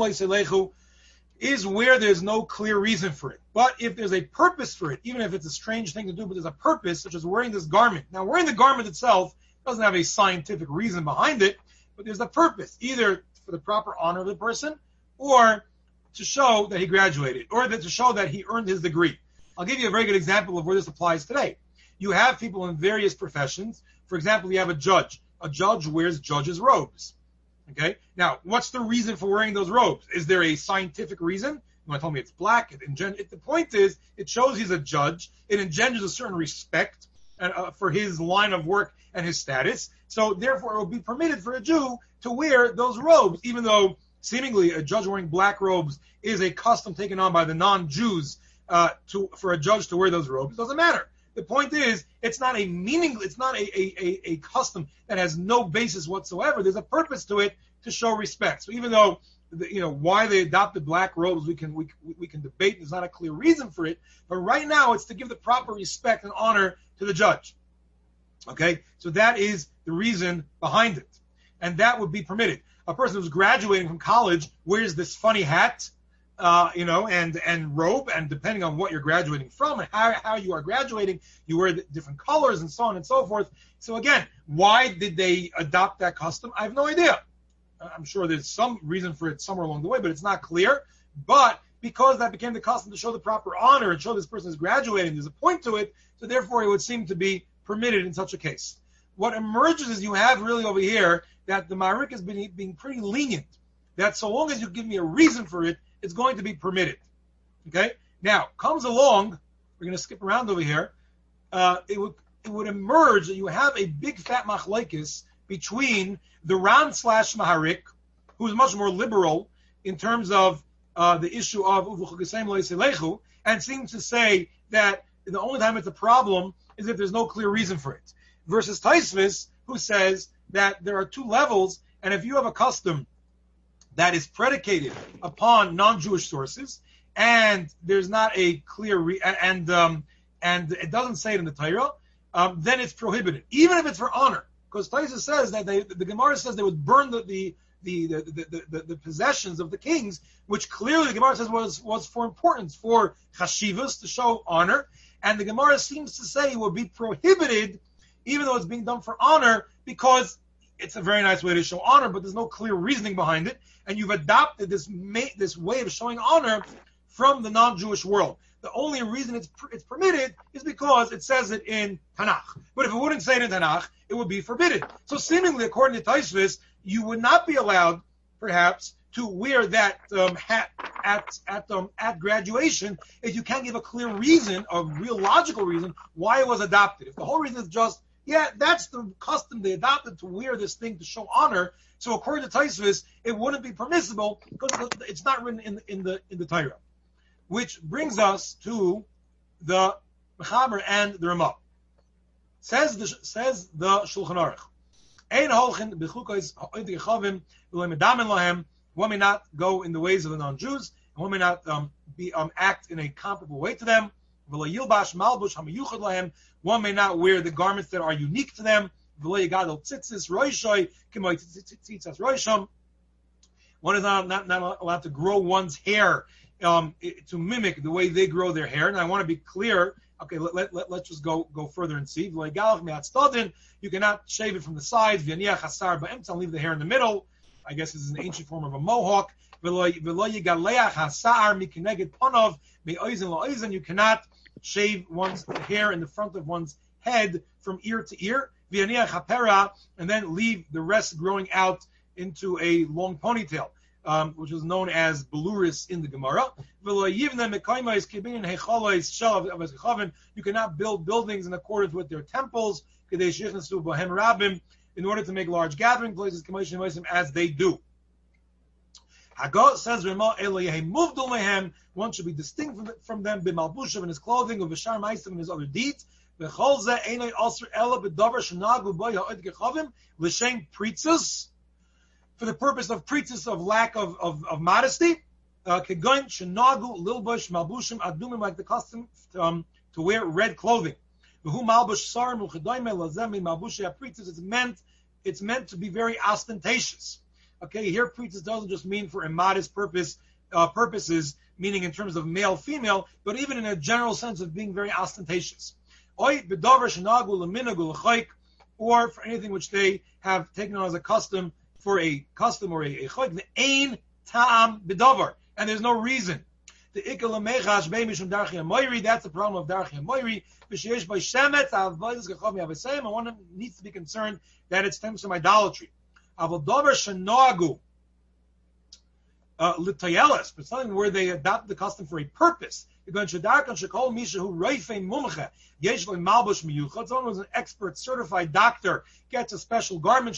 is where there's no clear reason for it. But if there's a purpose for it, even if it's a strange thing to do, but there's a purpose, such as wearing this garment. Now, wearing the garment itself doesn't have a scientific reason behind it, but there's a purpose, either for the proper honor of the person, or to show that he graduated, or to show that he earned his degree. I'll give you a very good example of where this applies today. You have people in various professions. For example, you have a judge. A judge wears judge's robes. Okay? Now, what's the reason for wearing those robes? Is there a scientific reason? You want to tell me it's black? The point is, it shows he's a judge. It engenders a certain respect for his line of work and his status. So, therefore, it will be permitted for a Jew to wear those robes, even though seemingly a judge wearing black robes is a custom taken on by the non-Jews for a judge to wear those robes. It doesn't matter. The point is, it's not a custom that has no basis whatsoever. There's a purpose to it to show respect. So even though why they adopted black robes, we can debate. There's not a clear reason for it, but right now it's to give the proper respect and honor to the judge. Okay, so that is the reason behind it, and that would be permitted. A person who's graduating from college wears this funny hat, and robe, and depending on what you're graduating from and how you are graduating, you wear different colors and so on and so forth. So again, why did they adopt that custom? I have no idea. I'm sure there's some reason for it somewhere along the way, but it's not clear. But because that became the custom to show the proper honor and show this person is graduating, there's a point to it, so therefore it would seem to be permitted in such a case. What emerges is you have really over here that the Ma'arik is being pretty lenient, that so long as you give me a reason for it, it's going to be permitted. Okay? Now, comes along, we're going to skip around over here, it would emerge that you have a big fat machlokes between the Ran / Maharik, who is much more liberal in terms of the issue of Uvuchukasem Loiselechu, and seems to say that the only time it's a problem is if there's no clear reason for it, versus Taisvis, who says that there are two levels, and if you have a custom that is predicated upon non-Jewish sources, and there's not a clear and it doesn't say it in the Torah, then it's prohibited, even if it's for honor. Because Taisvis says that the Gemara says they would burn the possessions of the kings, which clearly the Gemara says was for importance, for chashivas, to show honor, and the Gemara seems to say it would be prohibited, even though it's being done for honor, because it's a very nice way to show honor, but there's no clear reasoning behind it, and you've adopted this way of showing honor from the non-Jewish world. The only reason it's permitted is because it says it in Tanakh. But if it wouldn't say it in Tanakh, it would be forbidden. So seemingly, according to Taisvis, you would not be allowed, perhaps, to wear that hat at graduation if you can't give a clear reason, a real logical reason, why it was adopted. If the whole reason is just, that's the custom they adopted to wear this thing to show honor, so according to Taisvis, it wouldn't be permissible because it's not written in the Torah. Which brings us to the Mechaber and the Ramah. Says the Shulchan Aruch. Ein holchen b'chukos ha'odik chavim v'lo medamen lahem. One may not go in the ways of the non-Jews, and one may not act in a comparable way to them. V'lo yilbash malbush hamayuchad lahem. One may not wear the garments that are unique to them. V'lo yigadol tzitzis roishoi k'moy tzitzas roisham. One is not allowed to grow one's hair to mimic the way they grow their hair. And I want to be clear. Okay, let's just go further and see. You cannot shave it from the sides. Leave the hair in the middle. I guess this is an ancient form of a mohawk. You cannot shave one's hair in the front of one's head from ear to ear. And then leave the rest growing out into a long ponytail. Which is known as beluris in the Gemara. You cannot build buildings in accordance with their temples in order to make large gathering places as they do. Hagot says one should be distinct from them b'malbushav in his clothing, of v'shar ma'asav in his other deeds. For the purpose of pretense of lack of modesty, like the custom to wear red clothing. It's meant to be very ostentatious. Okay, here pretense doesn't just mean for immodest purposes, meaning in terms of male, female, but even in a general sense of being very ostentatious. Or for anything which they have taken on as a custom, for a custom or a chok, the ein ta'am b'davar, and there's no reason. The ikal mechash beimishum darchi hamoiri, that's the problem of darchi hamoiri. V'sheish by shemetz avodas gechav mi'avasayim, and one needs to be concerned that it stems from idolatry. Avol davar shenoagu l'tayeles, but something where they adopt the custom for a purpose. Someone who's an expert, certified doctor gets a special garment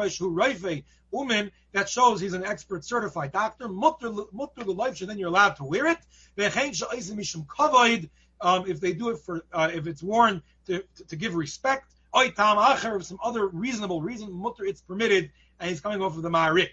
that shows he's an expert, certified doctor. Then you're allowed to wear it. If they do it for, if it's worn to give respect, or some other reasonable reason, it's permitted, and he's coming off of the Ma'arik.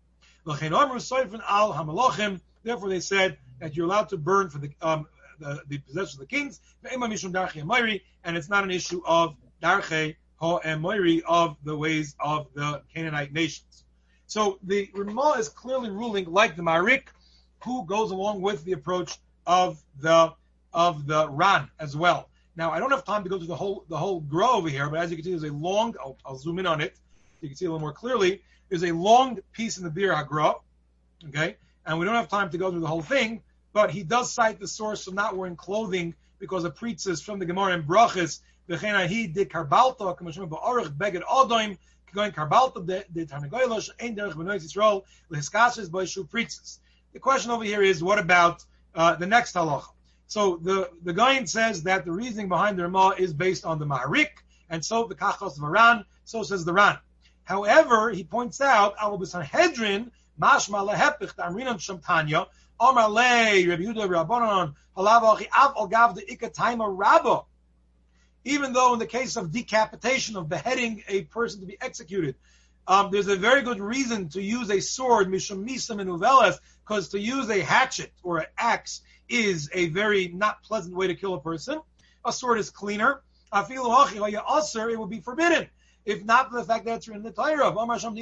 Therefore, they said that you're allowed to burn for the possessions of the kings, and it's not an issue of darche ha'emoiri, of the ways of the Canaanite nations. So the Ramah is clearly ruling like the Ma'arik, who goes along with the approach of the Ran as well. Now, I don't have time to go through the whole Gra over here, but as you can see, there's a long. I'll zoom in on it so you can see a little more clearly. There's a long piece in the Bir HaGra, okay, and we don't have time to go through the whole thing. But he does cite the source of not wearing clothing because of pretzes from the Gemara in Brachas. V'chenahi de karbalta k'mashim ba'arich beged adoim k'goyin karbalta de tarnagoylosh ein derech b'nois Yisrael l'hiskashes b'yishu pretzes. The question over here is, what about the next halacha? So the Gaon says that the reasoning behind the Ramah is based on the Ma'arik, and so the Kachos of Ran, so says the Ran. However, he points out, Abu B'Sanhedrin, Mashma lehepich ta'amrinan shamtanya, Omar lei, Rabbi Yehuda, Rabbanon, Halav achi av al gav de ikatayma rabba. Even though in the case of decapitation, of beheading a person to be executed, there's a very good reason to use a sword, mishum misam and uveles, because to use a hatchet or an axe is a very not pleasant way to kill a person. A sword is cleaner. It would be forbidden. If not for the fact that it's in the Torah,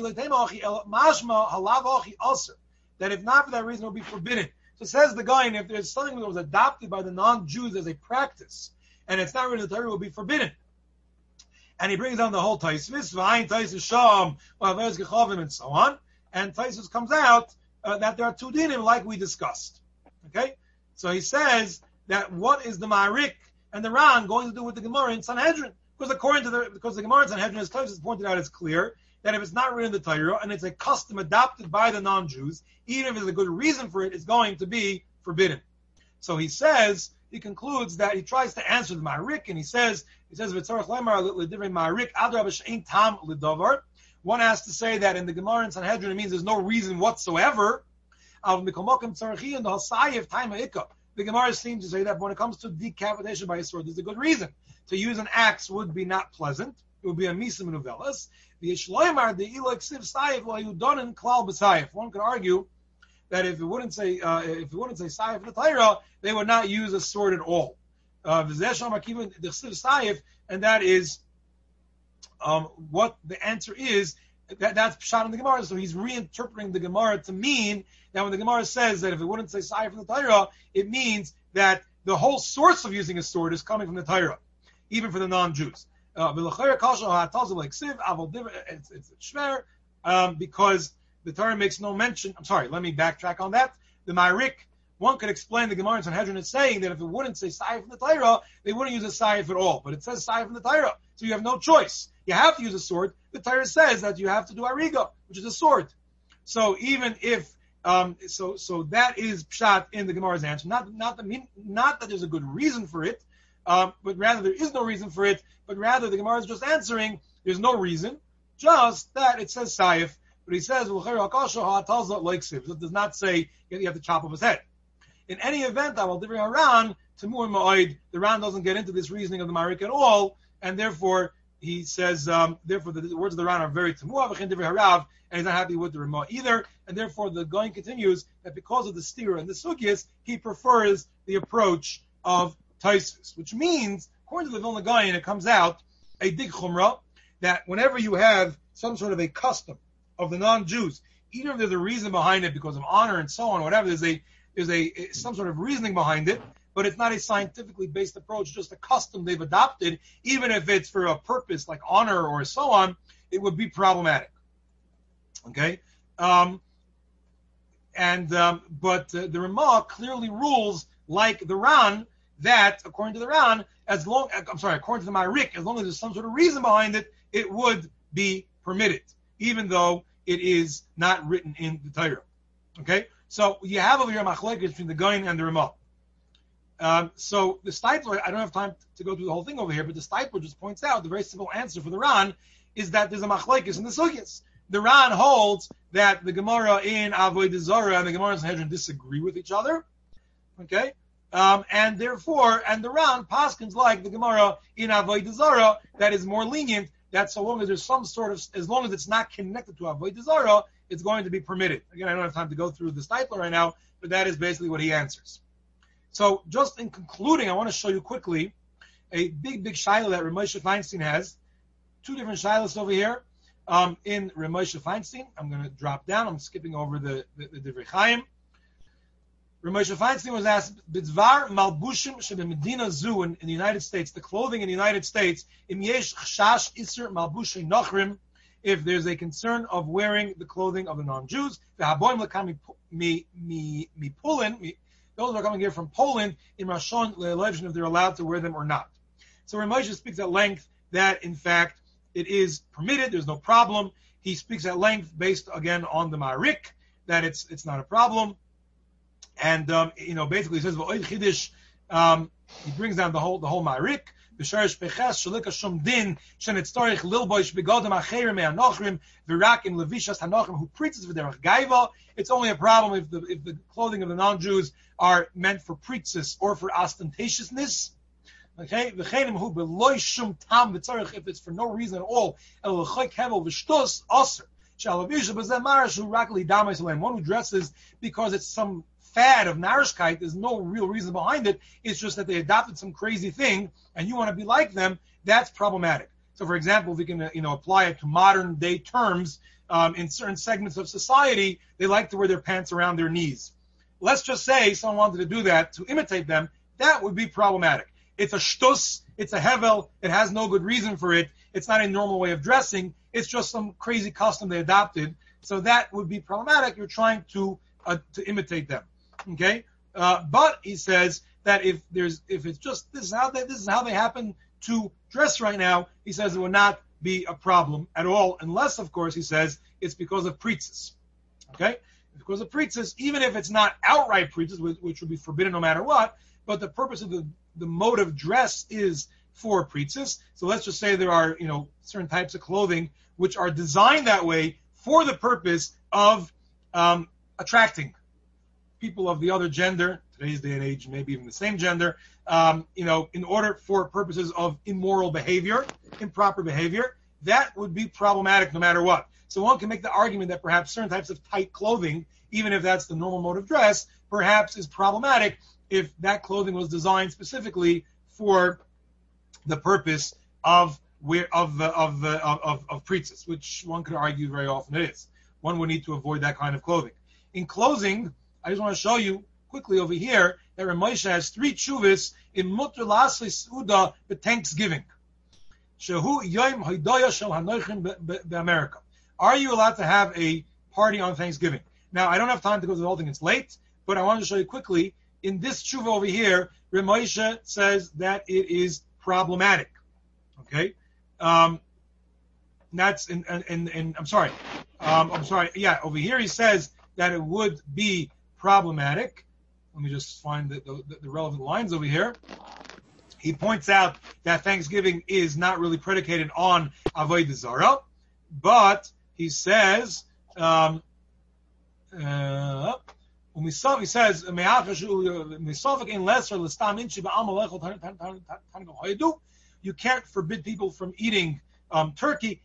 that if not for that reason, it would be forbidden. So says the guy, and if there's something that was adopted by the non-Jews as a practice, and it's not written in the Torah, it will be forbidden. And he brings down the whole Taisvis, and so on. And Taisvis comes out that there are two dinim, like we discussed. Okay? So he says that what is the Ma'arik and the Ran going to do with the Gemara in Sanhedrin? Because the Gemara in Sanhedrin, as Taisvis pointed out, it's clear that if it's not written in the Torah and it's a custom adopted by the non-Jews, even if there's a good reason for it, it's going to be forbidden. So he concludes that he tries to answer the Ma'arik, and he says, one has to say that in the Gemara in Sanhedrin, it means there's no reason whatsoever. The Gemara seems to say that when it comes to decapitation by a sword, there's a good reason. To use an axe would be not pleasant. It would be a misa menuvelas. One could argue that if it wouldn't say sayif the Torah, they would not use a sword at all. And that is what the answer is. That's pshat in the Gemara. So he's reinterpreting the Gemara to mean that when the Gemara says that if it wouldn't say sayif from the Torah, it means that the whole source of using a sword is coming from the Torah, even for the non-Jews. It's shver, because the Torah makes no mention. I'm sorry, let me backtrack on that. The Ma'arik, one could explain the Gemara in Sanhedrin as saying that if it wouldn't say sayif from the Torah, they wouldn't use a sayif at all. But it says sayif from the Torah, so you have no choice. You have to use a sword. The Torah says that you have to do ariga, which is a sword. So even if so that is pshat in the Gemara's answer. Not that there's a good reason for it, but rather there is no reason for it. But rather the Gemara is just answering there's no reason, just that it says sayif. But he says it does not say you have to chop off his head. In any event, I will differ around Tamur Ma'od. The Ran doesn't get into this reasoning of the Ma'arik at all, and therefore he says, therefore the words of the Ran are very Tamur, and he's not happy with the Ramah either, and therefore the Gaon continues that because of the stira and the sugyas, he prefers the approach of Taisvis, which means, according to the Vilna Gaon, it comes out a dig chumrah that whenever you have some sort of a custom of the non-Jews, even if there's a reason behind it because of honor and so on, whatever, there's some sort of reasoning behind it, but it's not a scientifically based approach, just a custom they've adopted, even if it's for a purpose like honor or so on, it would be problematic. Okay? But the Ramah clearly rules like the Ran that, according to the Ran, according to the Ma'arik, as long as there's some sort of reason behind it, it would be permitted, even though it is not written in the Torah. Okay? So you have over here a machlekes between the Gaon and the Ramah. So the Steipler, I don't have time to go through the whole thing over here, but the Steipler just points out the very simple answer for the Ran is that there's a machlekes in the sugyas. The Ran holds that the Gemara in Avodah Zarah and the Gemara in Sanhedrin disagree with each other. Okay? And the Ran paskins like the Gemara in Avodah Zarah that is more lenient, that so long as there's some sort of, as long as it's not connected to Avodah Zarah, it's going to be permitted. Again, I don't have time to go through the Steipler right now, but that is basically what he answers. So just in concluding, I want to show you quickly a big shaila that Rav Moshe Feinstein has. Two different shailas over here. In Rav Moshe Feinstein, I'm going to drop down. I'm skipping over the Divrei Chaim. Rav Moshe Feinstein was asked, B'dvar malbushim shebemedina zu in the United States, the clothing in the United States, im yesh chash iser malbushim nochrim, if there's a concern of wearing the clothing of the non-Jews, v'haboim lekam mi Poland, those are coming here from Poland, in Rashon le'elevshin, if they're allowed to wear them or not. So Rav Moshe speaks at length that, in fact, it is permitted, there's no problem. He speaks at length based, again, on the Ma'arik, that it's not a problem. And, basically he says, He brings down the whole Ma'arik. B'sharish peches shalika shum din shenitztorich lilboish begodim acherim me'anochrim v'rak in levishas hanochrim who preaches v'derech gaiva. It's only a problem if the clothing of the non-Jews are meant for preaches or for ostentatiousness. Okay, v'chenim hu beloy shum tam v'tzarich if it's for no reason at all. El l'choy kevel v'shtus aser. Shalavisha b'zeh marash hu rak li damais aleim. One who dresses because it's some fad of narishkeit, there's no real reason behind it. It's just that they adopted some crazy thing, and you want to be like them. That's problematic. So, for example, if we can, apply it to modern day terms, in certain segments of society, they like to wear their pants around their knees. Let's just say someone wanted to do that to imitate them. That would be problematic. It's a shtus. It's a hevel. It has no good reason for it. It's not a normal way of dressing. It's just some crazy custom they adopted. So that would be problematic. You're trying to imitate them. Okay, but he says that if it's just this is how they happen to dress right now, he says it would not be a problem at all, unless of course he says it's because of preaches. Okay, because of preaches, even if it's not outright preaches, which would be forbidden no matter what, but the purpose of the mode of dress is for preaches. So let's just say there are certain types of clothing which are designed that way for the purpose of attracting people of the other gender, today's day and age, maybe even the same gender, in order for purposes of immoral behavior, improper behavior, that would be problematic no matter what. So one can make the argument that perhaps certain types of tight clothing, even if that's the normal mode of dress, perhaps is problematic if that clothing was designed specifically for the purpose of preaches, which one could argue very often it is. One would need to avoid that kind of clothing. In closing, I just want to show you quickly over here that Ramosha has 3 tshuvas in Mutter L'asli Suda B'Thanksgiving. Shehu Yom Hodoya Shel Hanochim B'America. Are you allowed to have a party on Thanksgiving? Now, I don't have time to go through the whole thing. It's late, but I want to show you quickly. In this tshuva over here, Ramosha says that it is problematic. Okay, that's in I'm sorry. Yeah, over here he says that it would be problematic. Let me just find the relevant lines over here. He points out that Thanksgiving is not really predicated on Avodah Zarah, but he says, he says, you can't forbid people from eating turkey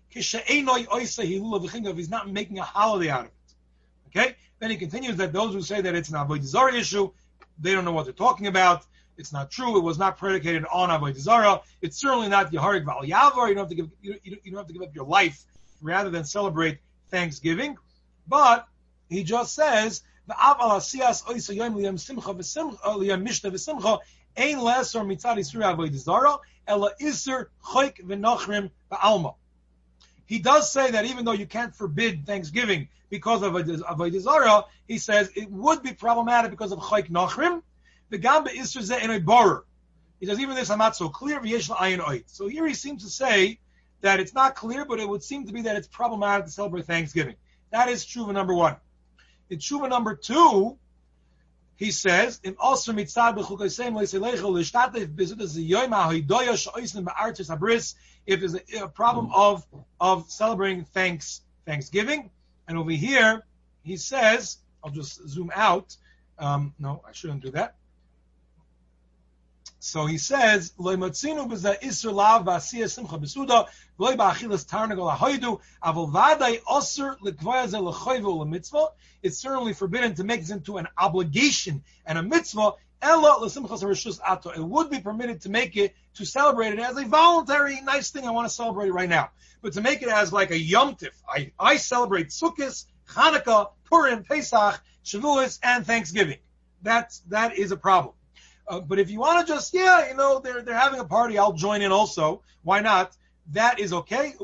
if he's not making a holiday out of it. Okay? Then he continues that those who say that it's an Avodah Zarah issue, they don't know what they're talking about. It's not true. It was not predicated on Avodah Zarah. It's certainly not Yeharig Val Yavar. You don't have to give up your life rather than celebrate Thanksgiving. But he just says the Aval Asiyas Oisa Yom Liyam Simcha V'Simcha Liyam Mishta V'Simcha Ein Lesser Mitzad Yisrael Avodah Zarah Ela Iser Choik V'Nochrim V'Alma. He does say that even though you can't forbid Thanksgiving because of Avodah Zarah, he says it would be problematic because of Choik Nochrim. The Gamba Iser Zeh Enoi Borer. He says even this I'm not so clear. So here he seems to say that it's not clear, but it would seem to be that it's problematic to celebrate Thanksgiving. That is tshuva number 1. In tshuva number 2, he says, "In also mitzad b'chukaseim leiselecho l'shtatev b'zudas yoyim ha'hidoya she'oisnim ba'artzis habris." If there's a problem of celebrating Thanksgiving, and over here he says, I'll just zoom out. No, I shouldn't do that. So he says, "Lo motzinu b'zeh iser lav ba'asiyah simcha b'suda v'lo ba'achilas tarnagol ha'hoidu avol vaday osir l'kvaya zeh l'choyva u'l'mitzvah." It's certainly forbidden to make this into an obligation and a mitzvah. Ela l'simchas harishus ato. It would be permitted to make it, to celebrate it as a voluntary nice thing. I want to celebrate it right now, but to make it as like a yom tif. I celebrate Sukkot, Hanukkah, Purim, Pesach, Shavuos, and Thanksgiving. That is a problem. But if you want to just, they're having a party, I'll join in also. Why not? That is okay.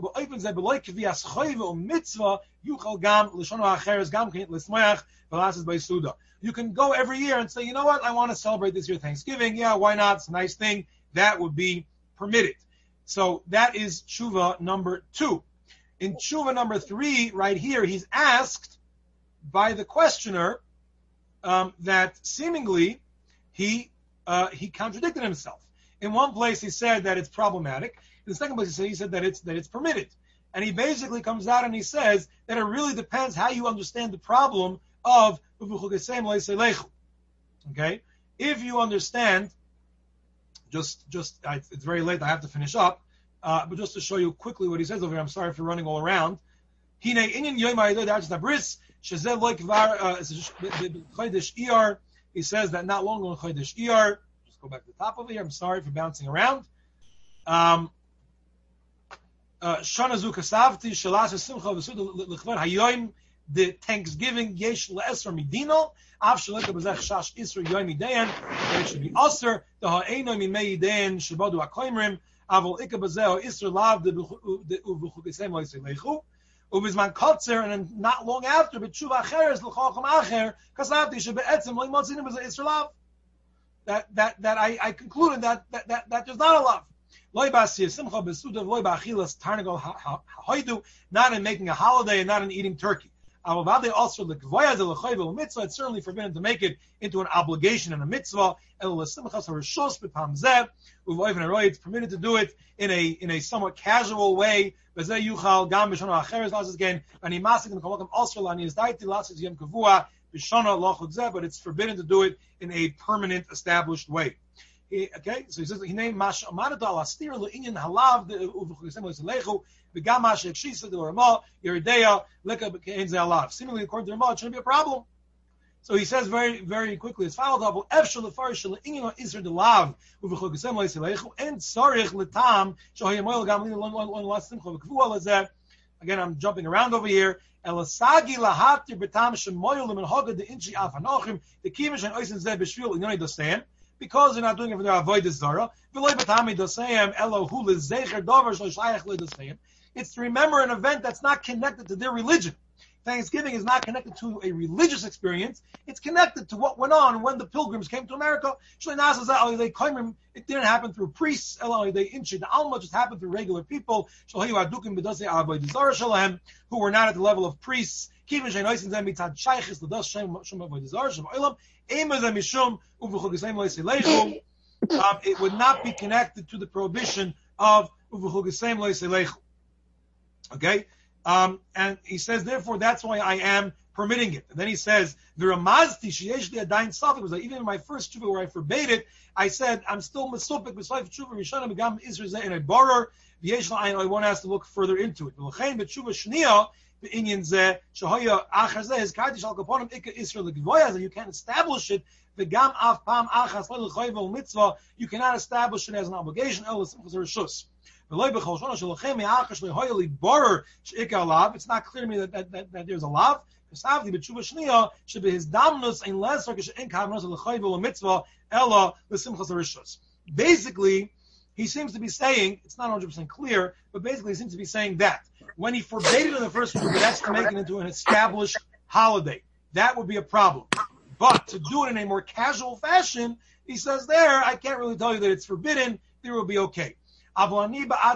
You can go every year and say, you know what, I want to celebrate this year Thanksgiving. Yeah, why not? It's a nice thing. That would be permitted. So that is tshuva number 2. In tshuva number 3, right here, he's asked by the questioner that seemingly he he contradicted himself. In one place he said that it's problematic. In the second place he said that it's permitted. And he basically comes out and he says that it really depends how you understand the problem of okay? If you understand, it's very late, I have to finish up, but just to show you quickly what he says over here, I'm sorry for running all around. He says that not long ago in Chodesh Iyar, just go back to the top over here, I'm sorry for bouncing around. Shanazu Kasavti, Shalas Simcha, L'chvar Hayoim, the Thanksgiving, Yesh Le'esr Midino, Av Shaleka B'zech Shash Isra Yoim Yidayan, that it should be Aser, the Ha'eno Mimei Yidayan, Shabadu HaKoimrim, Avol Ika B'zeh, Isra Lav, the Uv'chukesem Lo'isei Leichu, Ubizman Kotzer, and then not long after, but Tshuva Acheres, L'chochem Acher, Kasavti, Shebe'etzim, Lo'imotzinem B'zeh Isra Lav. That I concluded that there's not a love. Not in making a holiday and not in eating turkey. It's certainly forbidden to make it into an obligation and a mitzvah. It's permitted to do it in a somewhat casual way. But it's forbidden to do it in a permanent, established way. Okay, so he says he named Mash Amanata al Astir Le'inyan Halav the Uvchukesem Le'Selechu V'gam Mash Ekshisa the Ramah Yeridea Leka B'Kein Ze Halav. Seemingly, according to Ramah, it shouldn't be a problem. So he says very, very quickly, as follows: Double Efshel Lefarish Le'inyan Isra the Lav Uvchukesem Le'Selechu and Sarich Letam Shohayemoel Gam Lin Simcha V'Kvuah Lezeh. Again, I'm jumping around over here. Elasagi Lahatir B'Tam Shemoyel Le'Menhoga the Inchi Afanochim the Kimish and Oisin Zeh B'Shvil Inoni Doseim. Because they're not doing it for their avodah zara. It's to remember an event that's not connected to their religion. Thanksgiving is not connected to a religious experience. It's connected to what went on when the pilgrims came to America. It didn't happen through priests. The Alma just happened through regular people who were not at the level of priests. It would not be connected to the prohibition of Uvuchugesem Loiselechu. Okay? And he says, therefore, that's why I am permitting it. And then he says, V'ramazti sheyesh li adayin safek, was like, even in my first tshuva where I forbade it, I said, I'm still mesupik b'sayf tshuva rishonim begam Israel zeh in a borer, v'yesh la'ayin, one has to look further into it. V'lechein b'tshuva shniya, v'inyan zeh, shehoya achar zeh, his kardish al kaponim ikka Israel l'gvoya, that you can't establish it, v'gam av pam achas l'lechoyvel mitzvah, you cannot establish it as an obligation, el l'simchas rishus. It's not clear to me that there's a lav. Basically, he seems to be saying, it's not 100% clear, but basically he seems to be saying that when he forbade it in the first group, that's to make it into an established holiday. That would be a problem. But to do it in a more casual fashion, he says there, I can't really tell you that it's forbidden, there will be okay. He says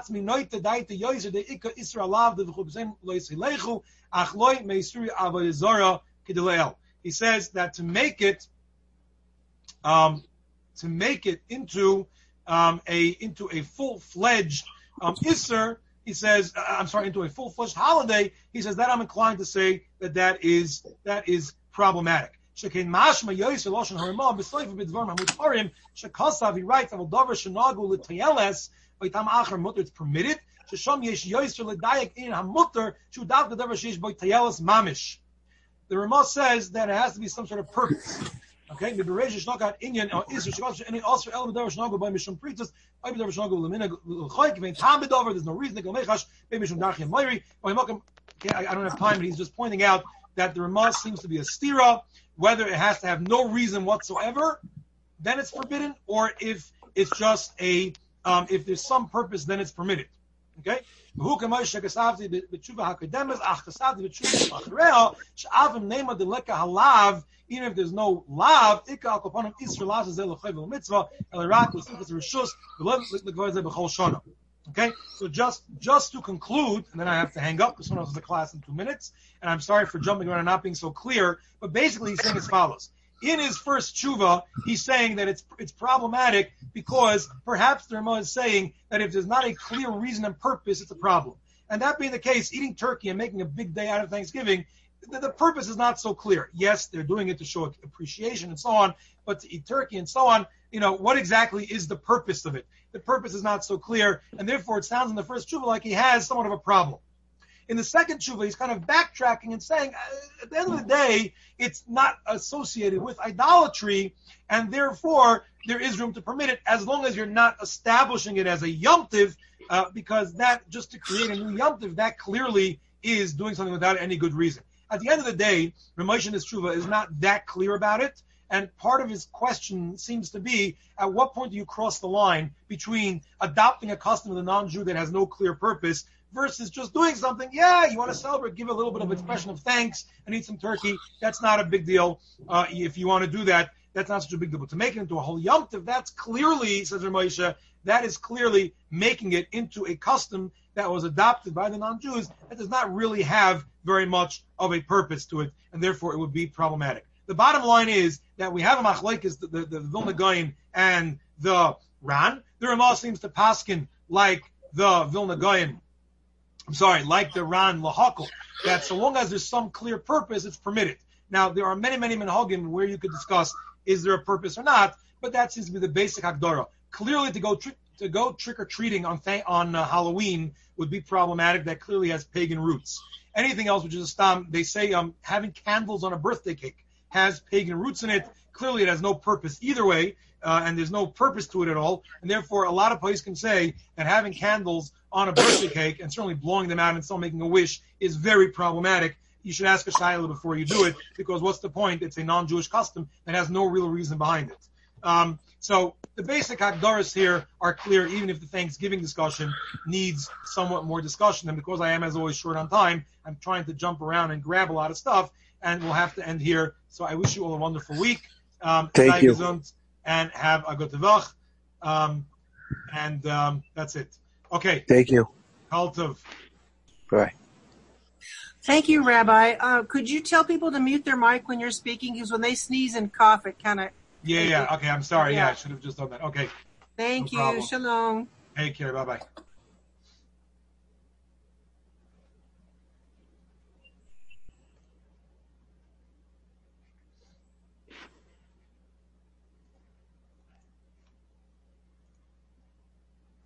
that to make it into a full-fledged Isser, he says, into a full-fledged holiday, he says that I'm inclined to say that is problematic. He writes, it's permitted. The Ramah says that it has to be some sort of purpose. Okay? There's no reason. I don't have time, but he's just pointing out that the Ramah seems to be a stira, whether it has to have no reason whatsoever, then it's forbidden, or if it's just if there's some purpose, then it's permitted. Okay? Even if there's no lav, okay? So just to conclude, and then I have to hang up because someone else has a class in 2 minutes, and I'm sorry for jumping around and not being so clear, but basically he's saying as follows. in his first tshuva, he's saying that it's problematic because perhaps the Ramah is saying that if there's not a clear reason and purpose, it's a problem. And that being the case, eating turkey and making a big day out of Thanksgiving, the purpose is not so clear. Yes, they're doing it to show appreciation and so on, but to eat turkey and so on, what exactly is the purpose of it? The purpose is not so clear, and therefore it sounds in the first tshuva like he has somewhat of a problem. In the second tshuva, he's kind of backtracking and saying, at the end of the day, it's not associated with idolatry, and therefore there is room to permit it as long as you're not establishing it as a Yom Tiv, because that, just to create a new Yom Tiv, that clearly is doing something without any good reason. At the end of the day, Ramesh in his tshuva is not that clear about it, and part of his question seems to be, at what point do you cross the line between adopting a custom of the non-Jew that has no clear purpose versus just doing something, you want to celebrate, give a little bit of expression of thanks and eat some turkey. That's not a big deal. If you want to do that, that's not such a big deal. But to make it into a whole Yom Tov, that's clearly, says Ramosha, that is clearly making it into a custom that was adopted by the non-Jews that does not really have very much of a purpose to it, and therefore it would be problematic. The bottom line is that we have a machlokes, the Vilna Gaon and the Ran. The Ramah seems to paskin like the Vilna Gaon, like the Ran Lahakal, that so long as there's some clear purpose, it's permitted. Now, there are many minhagim where you could discuss, is there a purpose or not, but that seems to be the basic Hagdara. Clearly, to go trick-or-treating on Halloween would be problematic. That clearly has pagan roots. Anything else, which is a stam, they say having candles on a birthday cake has pagan roots in it. Clearly, it has no purpose either way, and there's no purpose to it at all. And therefore, a lot of places can say that having candles on a birthday cake and certainly blowing them out and still making a wish is very problematic. You should ask a shayla before you do it, because what's the point? It's a non-Jewish custom that has no real reason behind it. So the basic hagdaras here are clear, even if the Thanksgiving discussion needs somewhat more discussion. And because I am, as always, short on time, I'm trying to jump around and grab a lot of stuff, and we'll have to end here. So I wish you all a wonderful week. Thank you. And have a good Tevach. That's it. Okay. Thank you. Kol Tov. Bye. Thank you, Rabbi. Could you tell people to mute their mic when you're speaking? Because when they sneeze and cough, it kind of... Yeah. Okay, I'm sorry. Yeah, I should have just done that. Okay. Thank you. Shalom. Take care. Bye-bye.